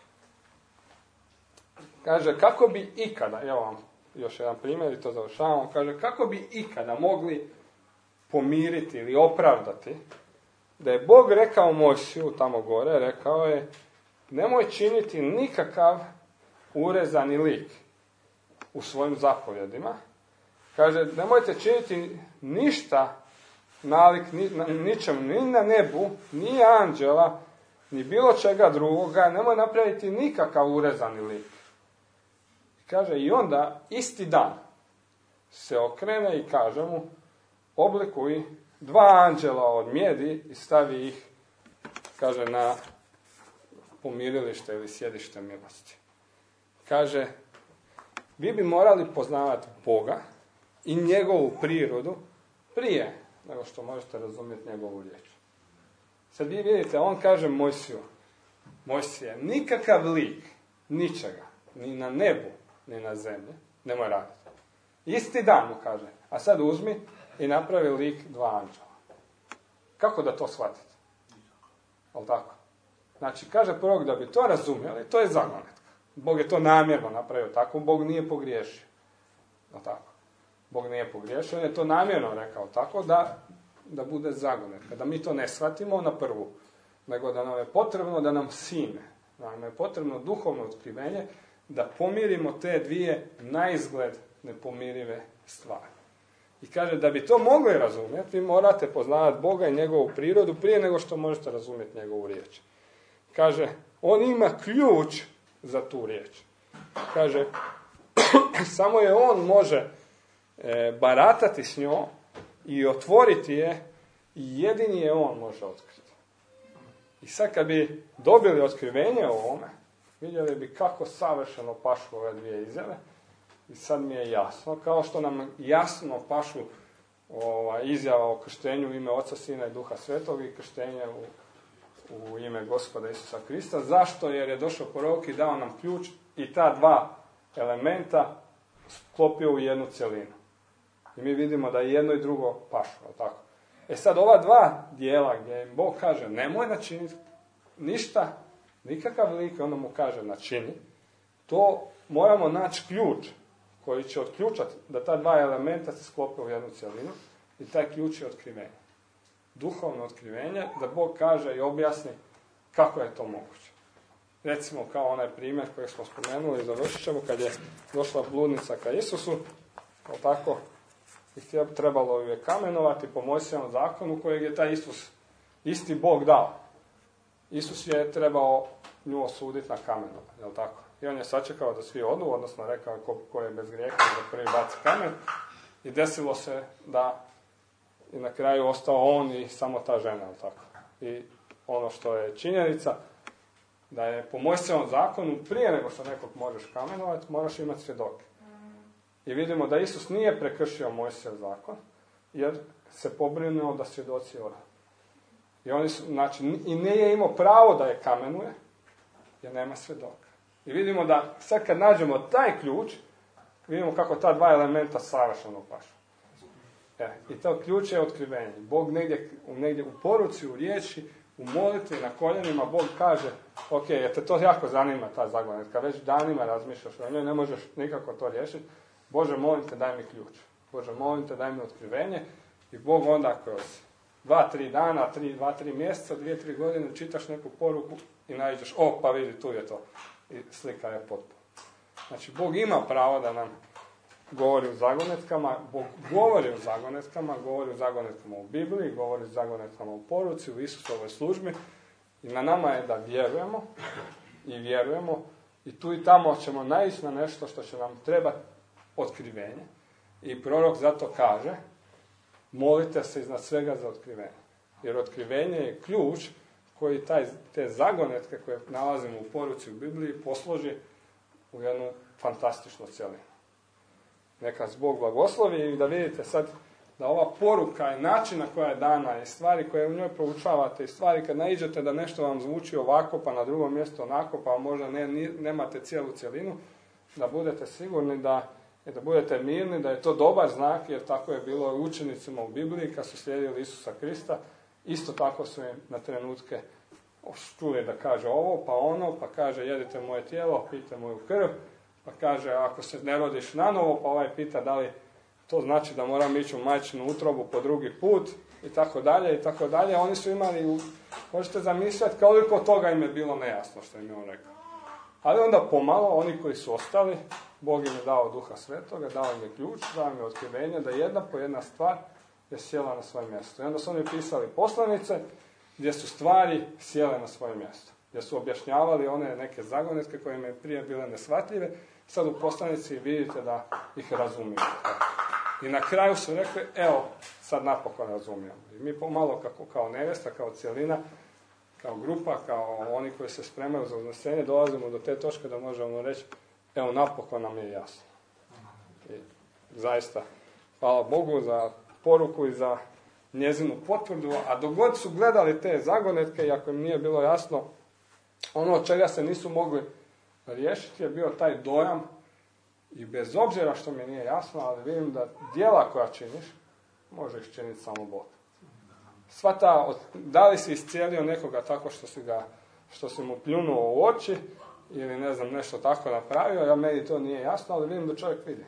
kaže, kako bi ikada, evo vam još jedan primjer i to završavamo, kaže, kako bi ikada mogli pomiriti ili opravdati da je Bog rekao Mojsiju tamo gore, rekao je, nemoj činiti nikakav urezani lik u svojim zapovjedima. Kaže, nemojte činiti ništa nalik ni, na, ničem, ni na nebu, ni anđela, ni bilo čega drugoga, nemoj napraviti nikakav urezani lik. Kaže, i onda isti dan se okrene i kaže mu, oblikuj dva anđela od mjedi i stavi ih, kaže, na pomirilište ili sjedište milosti. Kaže, vi bi morali poznavati Boga i njegovu prirodu prije nego što možete razumjeti njegovu riječ. Sad vi vidite, on kaže Mojsiju, Mojsije, nikakav lik, ničega, ni na nebu, ni na zemlji, nemoj raditi. Isti dan mu kaže, a sad uzmi i napravi lik dva anđela. Kako da to shvatite? Ali tako? Znači, kaže prvog da bi to razumjeli, to je zagonetka. Bog je to namjerno napravio tako, Bog nije pogriješio. Ali tako? Bog nije pogriješio, on je to namjerno rekao tako da, da bude zagonetka. Da mi to ne shvatimo na prvu, nego da nam je potrebno da nam sine, da nam je potrebno duhovno otkrivenje, da pomirimo te dvije naizgled nepomirive stvari. I kaže, da bi to mogli razumjeti, vi morate poznavati Boga i njegovu prirodu prije nego što možete razumjeti njegovu riječ. Kaže, on ima ključ za tu riječ. Kaže, samo je on može e, baratati s njom i otvoriti je i jedini je on može otkriti. I sad kad bi dobili otkrivenje o ovome, vidjeli bi kako savršeno pašu ove dvije izjave. I sad mi je jasno, kao što nam jasno pašu ova, izjava o krštenju u ime Oca, Sina i Duha Svetog i krštenje u, u ime Gospoda Isusa Krista. Zašto? Jer je došao prorok i dao nam ključ i ta dva elementa sklopio u jednu cjelinu. I mi vidimo da jedno i drugo pašu. Tako? E sad ova dva dijela gdje im Bog kaže nemoj načiniti ništa, nikakav lik, onda mu kaže načini, to moramo naći ključ koji će otključati da ta dva elementa se sklope u jednu cjelinu i taj ključ je otkrivenje. Duhovno otkrivenje, da Bog kaže i objasni kako je to moguće. Recimo kao onaj primjer koji smo spomenuli i završit ćemo kad je došla bludnica ka Isusu, tako, i trebalo ju je kamenovati po Mojsijevom zakonu kojeg je taj Isus, isti Bog dao. Isus je trebao nju osuditi na kamenovanje, jel tako? I on je sačekao da svi odu, odnosno rekao ko, ko je bez grijeha da prvi baci kamen. I desilo se da i na kraju ostao on i samo ta žena, jel tako? I ono što je činjenica, da je po Mojsijevom zakonu, prije nego što nekog možeš kamenovati, moraš imati svjedoke. I vidimo da Isus nije prekršio Mojsijev zakon, jer se pobrinuo da svjedoci ode. I oni su, znači, i nije imao pravo da je kamenuje, jer nema svjedoka. I vidimo da sad kad nađemo taj ključ, vidimo kako ta dva elementa savršeno pašu. E, I to ključ je otkrivenje. Bog negdje, negdje u poruci, u riječi, u molitvi, na koljenima, Bog kaže, ok, jer te to jako zanima, ta zagonetka, već danima razmišljaš o njoj, ne možeš nikako to riješiti. Bože, molim te, daj mi ključ. Bože, molim te, daj mi otkrivenje. I Bog onda kroz dva, tri dana, tri, dva, tri mjeseca, dvije, tri godine čitaš neku poruku i nađeš, o, pa vidi, tu je to. I slika je potpuno. Znači, Bog ima pravo da nam govori o zagonetkama, Bog govori o zagonetkama, govori o zagonetkama u Bibliji, govori o zagonetkama u poruci, u Isusovoj službi i na nama je da vjerujemo i vjerujemo i tu i tamo ćemo naići na nešto što će nam trebati otkrivenje i prorok zato kaže molite se iznad svega za otkrivenje. Jer otkrivenje je ključ koji taj, te zagonetke koje nalazimo u poruci u Bibliji posloži u jednu fantastičnu cjelinu. Neka vas Bog blagoslovi i da vidite sad da ova poruka i način na koja je dana i stvari koje u njoj proučavate i stvari kad naiđete da nešto vam zvuči ovako pa na drugom mjestu onako pa možda ne, nemate cijelu cjelinu, da budete sigurni da, da budete mirni, da je to dobar znak jer tako je bilo učenicima u Bibliji kad su slijedili Isusa Krista. Isto tako su im na trenutke čuli da kaže ovo, pa ono, pa kaže jedite moje tijelo, pijte moju krv, pa kaže ako se ne rodiš nanovo, pa ovaj pita da li to znači da moram ići u majčinu utrobu po drugi put, i tako dalje, i tako dalje. Oni su imali, možete zamisliti koliko toga im je bilo nejasno što im je on rekao. Ali onda pomalo, oni koji su ostali, Bog im je dao Duha Svetoga, dao im je ključ, dao im je otkrivenje, da jedna po jedna stvar je sjela na svoje mjesto. I onda su oni pisali poslanice gdje su stvari sjele na svoje mjesto. Gdje su objašnjavali one neke zagonetke koje im je prije bile neshvatljive. Sad u poslanici vidite da ih razumijete. I na kraju su rekli, evo, sad napokon razumijemo. I mi pomalo kako, kao nevjesta, kao cjelina, kao grupa, kao oni koji se spremaju za uznesenje, dolazimo do te točke da možemo reći, evo, napokon nam je jasno. I zaista, hvala Bogu za poruku i za njezinu potvrdu, a dok god su gledali te zagonetke i ako im nije bilo jasno, ono od čega se nisu mogli riješiti je bio taj dojam i bez obzira što mi nije jasno, ali vidim da djela koja činiš, može ih činiti samo Bog. Sva ta, da li si iscijelio nekoga tako što si, ga, što si mu pljunuo u oči ili ne znam nešto tako napravio, ja meni to nije jasno, ali vidim da čovjek vidi.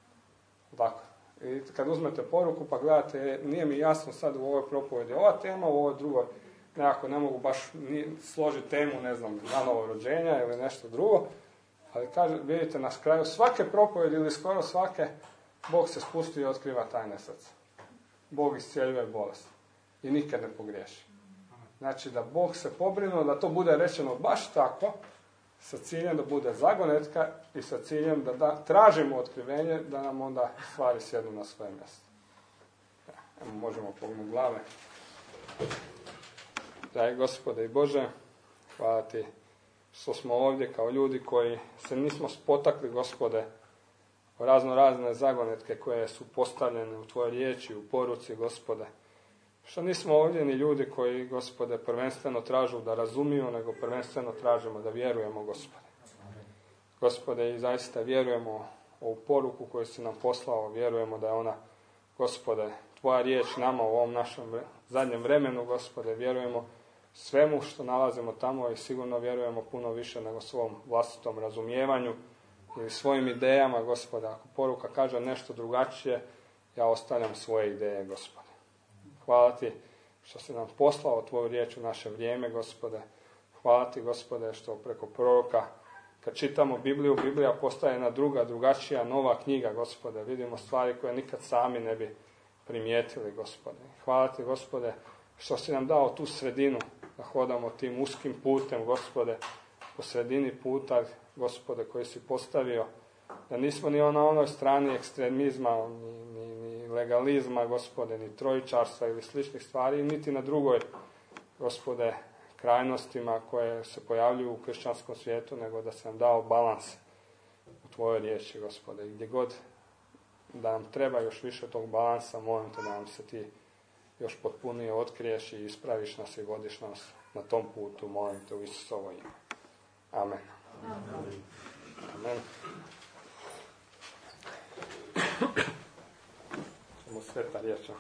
Tako. I kad uzmete poruku pa gledate, nije mi jasno sad u ovoj propovedi ova tema, u ovoj drugoj nekako ne mogu baš složiti temu, ne znam, na novo rođenja ili nešto drugo, ali kaže, vidite, na kraju svake propovedi ili skoro svake, Bog se spusti i otkriva tajne srca. Bog iscijeljuje bolest i nikad ne pogriješi. Znači da Bog se pobrinuo da to bude rečeno baš tako, sa ciljem da bude zagonetka i sa ciljem da, da tražimo otkrivenje, da nam onda stvari sjednu na svoje mjesto. Evo, možemo pognuti glave. Dragi Gospode i Bože, hvala Ti što smo ovdje kao ljudi koji se nismo spotakli, Gospode, o razno razne zagonetke koje su postavljene u Tvojoj riječi, u poruci, Gospode. Što nismo ovdje ni ljudi koji, Gospode, prvenstveno tražu da razumiju, nego prvenstveno tražimo da vjerujemo, Gospode. Gospode, i zaista vjerujemo u poruku koju si nam poslao, vjerujemo da je ona, Gospode, Tvoja riječ nama u ovom našem zadnjem vremenu, Gospode, vjerujemo svemu što nalazimo tamo i sigurno vjerujemo puno više nego svom vlastitom razumijevanju ili svojim idejama, Gospode. Ako poruka kaže nešto drugačije, ja ostavljam svoje ideje, Gospode. Hvala Ti što si nam poslao Tvoju riječ u naše vrijeme, Gospode. Hvala Ti, Gospode, što preko proroka, kad čitamo Bibliju, Biblija postaje jedna druga, drugačija, nova knjiga, Gospode. Vidimo stvari koje nikad sami ne bi primijetili, Gospode. Hvala Ti, Gospode, što si nam dao tu sredinu, da hodamo tim uskim putem, Gospode, po sredini puta, Gospode, koji si postavio, da nismo ni na onoj strani ekstremizma, ni, ni, ni legalizma, Gospode, ni trojičarstva ili sličnih stvari, niti na drugoj, Gospode, krajnostima koje se pojavljuju u kršćanskom svijetu, nego da si nam dao balans u Tvojoj riječi, Gospode. I gdje god da nam treba još više tog balansa, molim Te da nam se Ti još potpunije otkriješ i ispraviš nas i vodiš nas na tom putu, molim Te u Isusovo ime. Amen. Amen. Amen. Samo sveta riječ.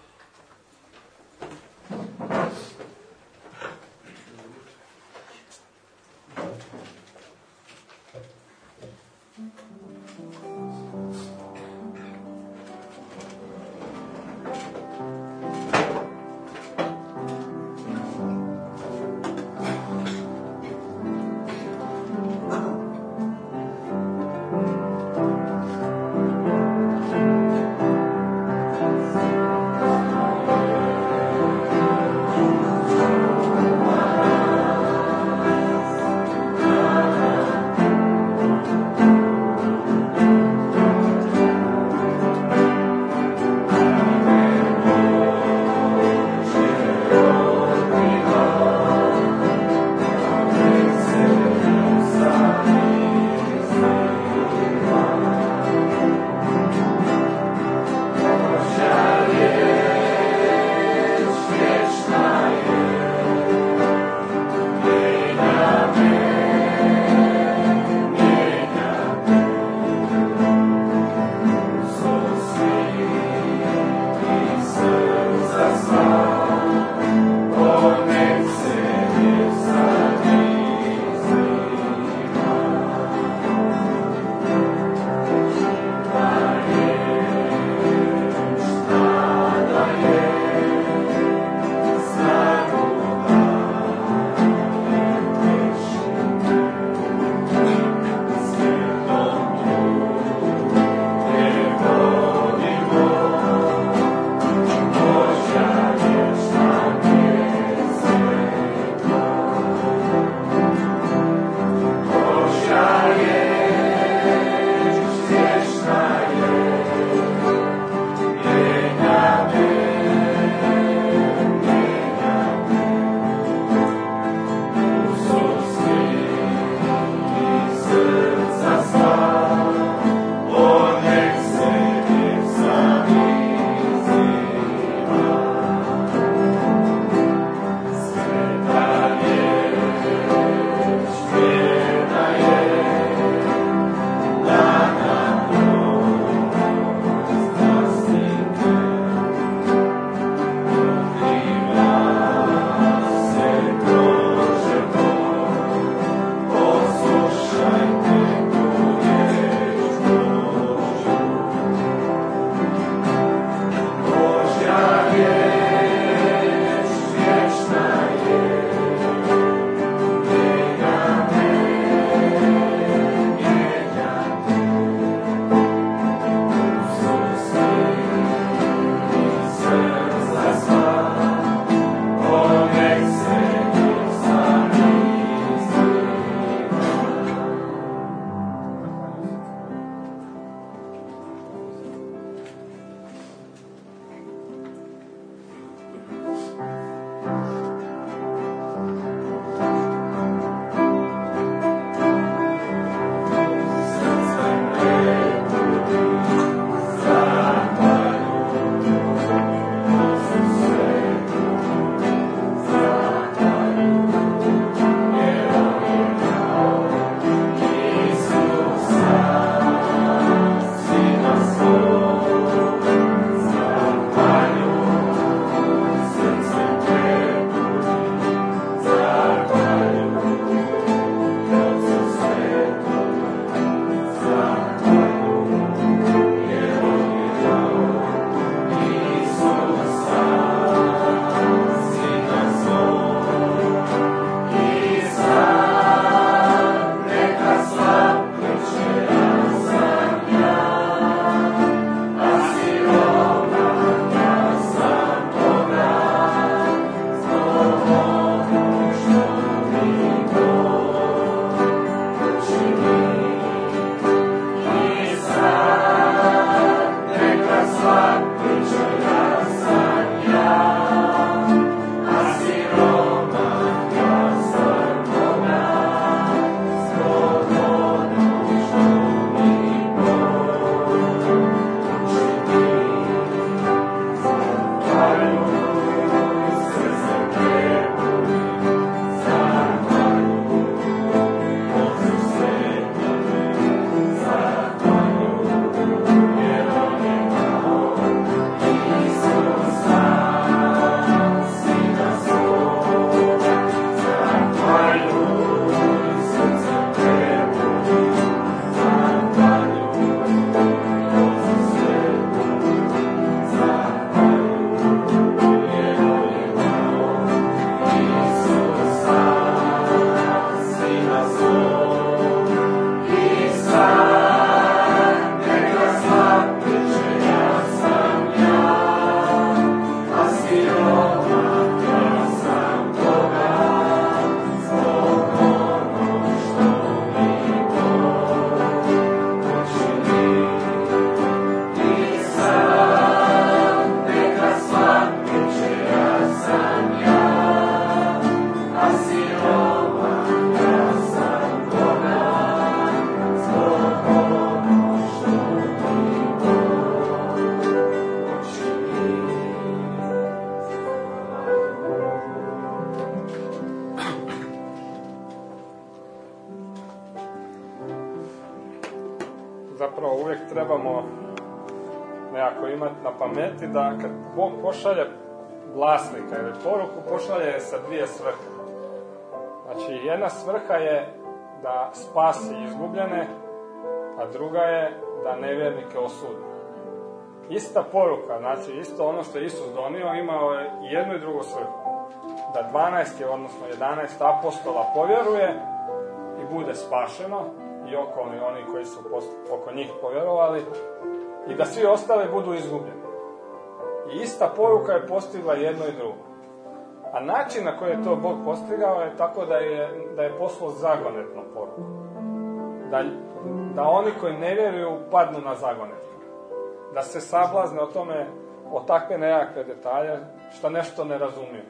trebamo nekako imati na pameti da kad Bog pošalje vlasnika ili poruku, pošalje je sa dvije svrhe. Znači, jedna svrha je da spasi izgubljene, a druga je da nevjernike osudi. Ista poruka, znači isto ono što je Isus donio, imao je jednu i drugu svrhu. Da dvanaest, odnosno jedanaest apostola povjeruje i bude spašeno, i okolni oni koji su oko njih povjerovali, i da svi ostali budu izgubljeni. I ista poruka je postigla jedno i drugo. A način na koji je to Bog postigao je tako da je, da je poslao zagonetnu poruku. Da, da oni koji ne vjeruju padnu na zagonetku. Da se sablazne o tome, o takve nekakve detalje, što nešto ne razumiju.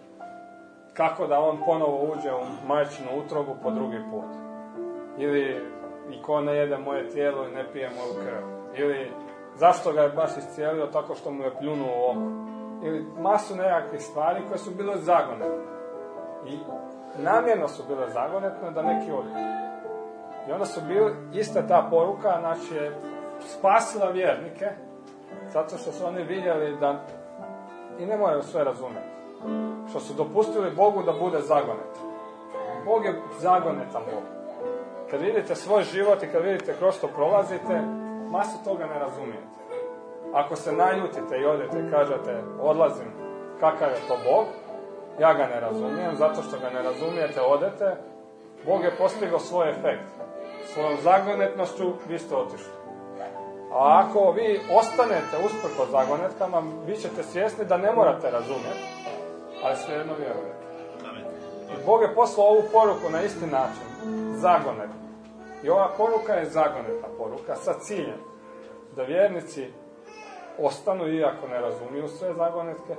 Kako da on ponovo uđe u majčinu utrobu po drugi put. Ili i ko ne jede moje tijelo i ne pije moju krv. Ili zašto ga je baš iscijelio tako što mu je pljunuo u oko. Ili masu nekakvih stvari koje su bile zagonetne. I namjerno su bile zagonetne da neki odu. I onda su bili, ista ta poruka, znači je spasila vjernike, zato što su oni vidjeli da i ne moraju sve razumjeti. Što su dopustili Bogu da bude zagonetan. Bog je zagonetan Bog. Kad vidite svoj život i kad vidite kroz što prolazite, masu toga ne razumijete. Ako se naljutite i odete i kažete odlazim, kakav je to Bog, ja ga ne razumijem, zato što ga ne razumijete, odete, Bog je postigao svoj efekt. Svojom zagonetnošću vi ste otišli. A ako vi ostanete usprkos zagonetkama, vi ćete svjesni da ne morate razumjeti, ali svejedno vjerujete. I Bog je poslao ovu poruku na isti način, zagonetno. I ova poruka je zagonetna poruka sa ciljem da vjernici ostanu iako ne razumiju sve zagonetke,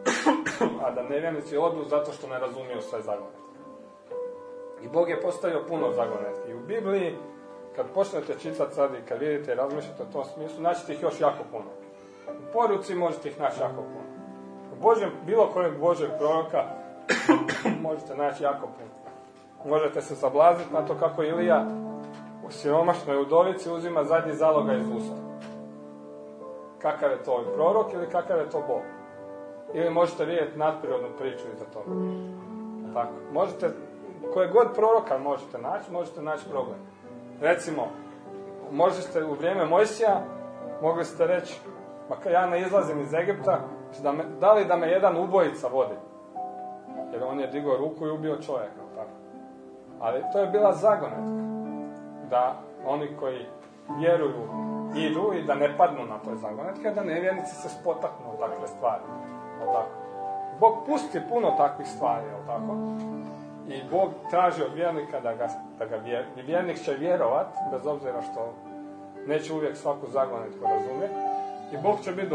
a da nevjernici odu zato što ne razumiju sve zagonetke. I Bog je postavio puno zagonetki. I u Bibliji, kad počnete čitati sad i kad vidite i razmišljate o tom smislu, naćete ih još jako puno. U poruci možete ih naći jako puno. U Božjem, bilo kojeg Božjeg proroka možete naći jako puno. Možete se sablaziti na to kako Ilija u siromašnoj udovici uzima zadnji zaloga iz usta. Kakav je to prorok ili kakav je to Bog. Ili možete vidjeti nadprirodnu priču iza toga. Tako. Možete, koje god proroka možete naći, možete naći problem. Recimo, možete u vrijeme Mojsija, mogli ste reći, ma ja ne izlazim iz Egipta, da, me, da li da me jedan ubojica vodi? Jer on je digao ruku i ubio čovjeka. Tako. Ali to je bila zagonetka. Da oni koji vjeruju idu i da ne padnu na toj zagonetke, da nevjernici se spotaknu od takve stvari. Tako. Bog pusti puno takvih stvari, jel tako? I Bog traži od vjernika da ga, da ga vjer, i vjernik će vjerovat, bez obzira što neće uvijek svaku zagonetku razumjeti. I Bog će biti do...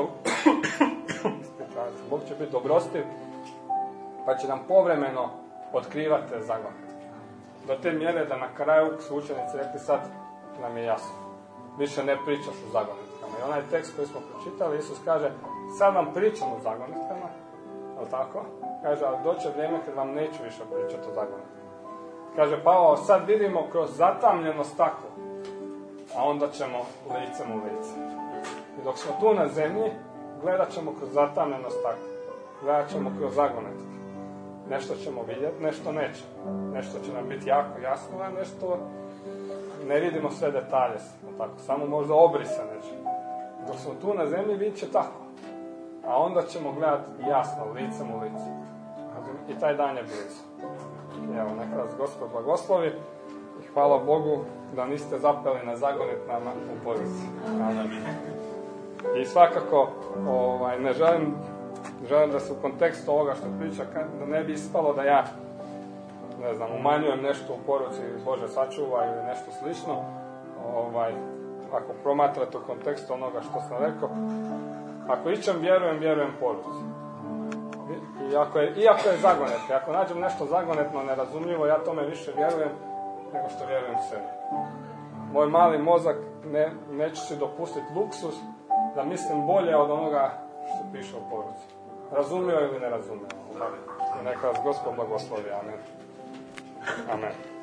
Bog će biti dobrostiv, pa će nam povremeno otkrivati te zagonetke. Do te mjere da na kraju su učenici rekli sad nam je jasno. Više ne pričaš o zagonetkama. I onaj tekst koji smo pročitali, Isus kaže, sad vam pričam o zagonetkama, ali tako? Kaže, ali doće vrijeme kad vam neću više pričati o zagonetkama. Kaže Pavao, sad vidimo kroz zatamljeno staklo, a onda ćemo licem u lice. I dok smo tu na zemlji, gledat ćemo kroz zatamljeno staklo. Gledat ćemo kroz zagonetke. Nešto ćemo vidjeti, nešto neće. Nešto će nam biti jako jasno, a nešto ne vidimo sve detalje. Tako, samo možda obrise neće. Dok smo tu na zemlji, bit će tako. A onda ćemo gledati jasno, licem u lice. I taj dan je blizu. Evo, neka vas Gospod blagoslovi. I hvala Bogu da niste zapeli na zagonetnama u poruci. Amen. I svakako, ovaj, ne želim, želim da se u kontekstu ovoga što priča, da ne bi ispalo da ja, ne znam, umanjujem nešto u poruci Bože sačuva ili nešto slično. Ovaj, ako promatrate u kontekstu onoga što sam rekao, ako ičem vjerujem, vjerujem poruci. I ako je, iako je zagonetno, ako nađem nešto zagonetno, nerazumljivo, ja tome više vjerujem nego što vjerujem sebi. Moj mali mozak ne, neće si dopustiti luksus da mislim bolje od onoga što piše u poruci. Razumio ili ne razumio. Neka vas Gospod blagoslovi. Amen. Amen.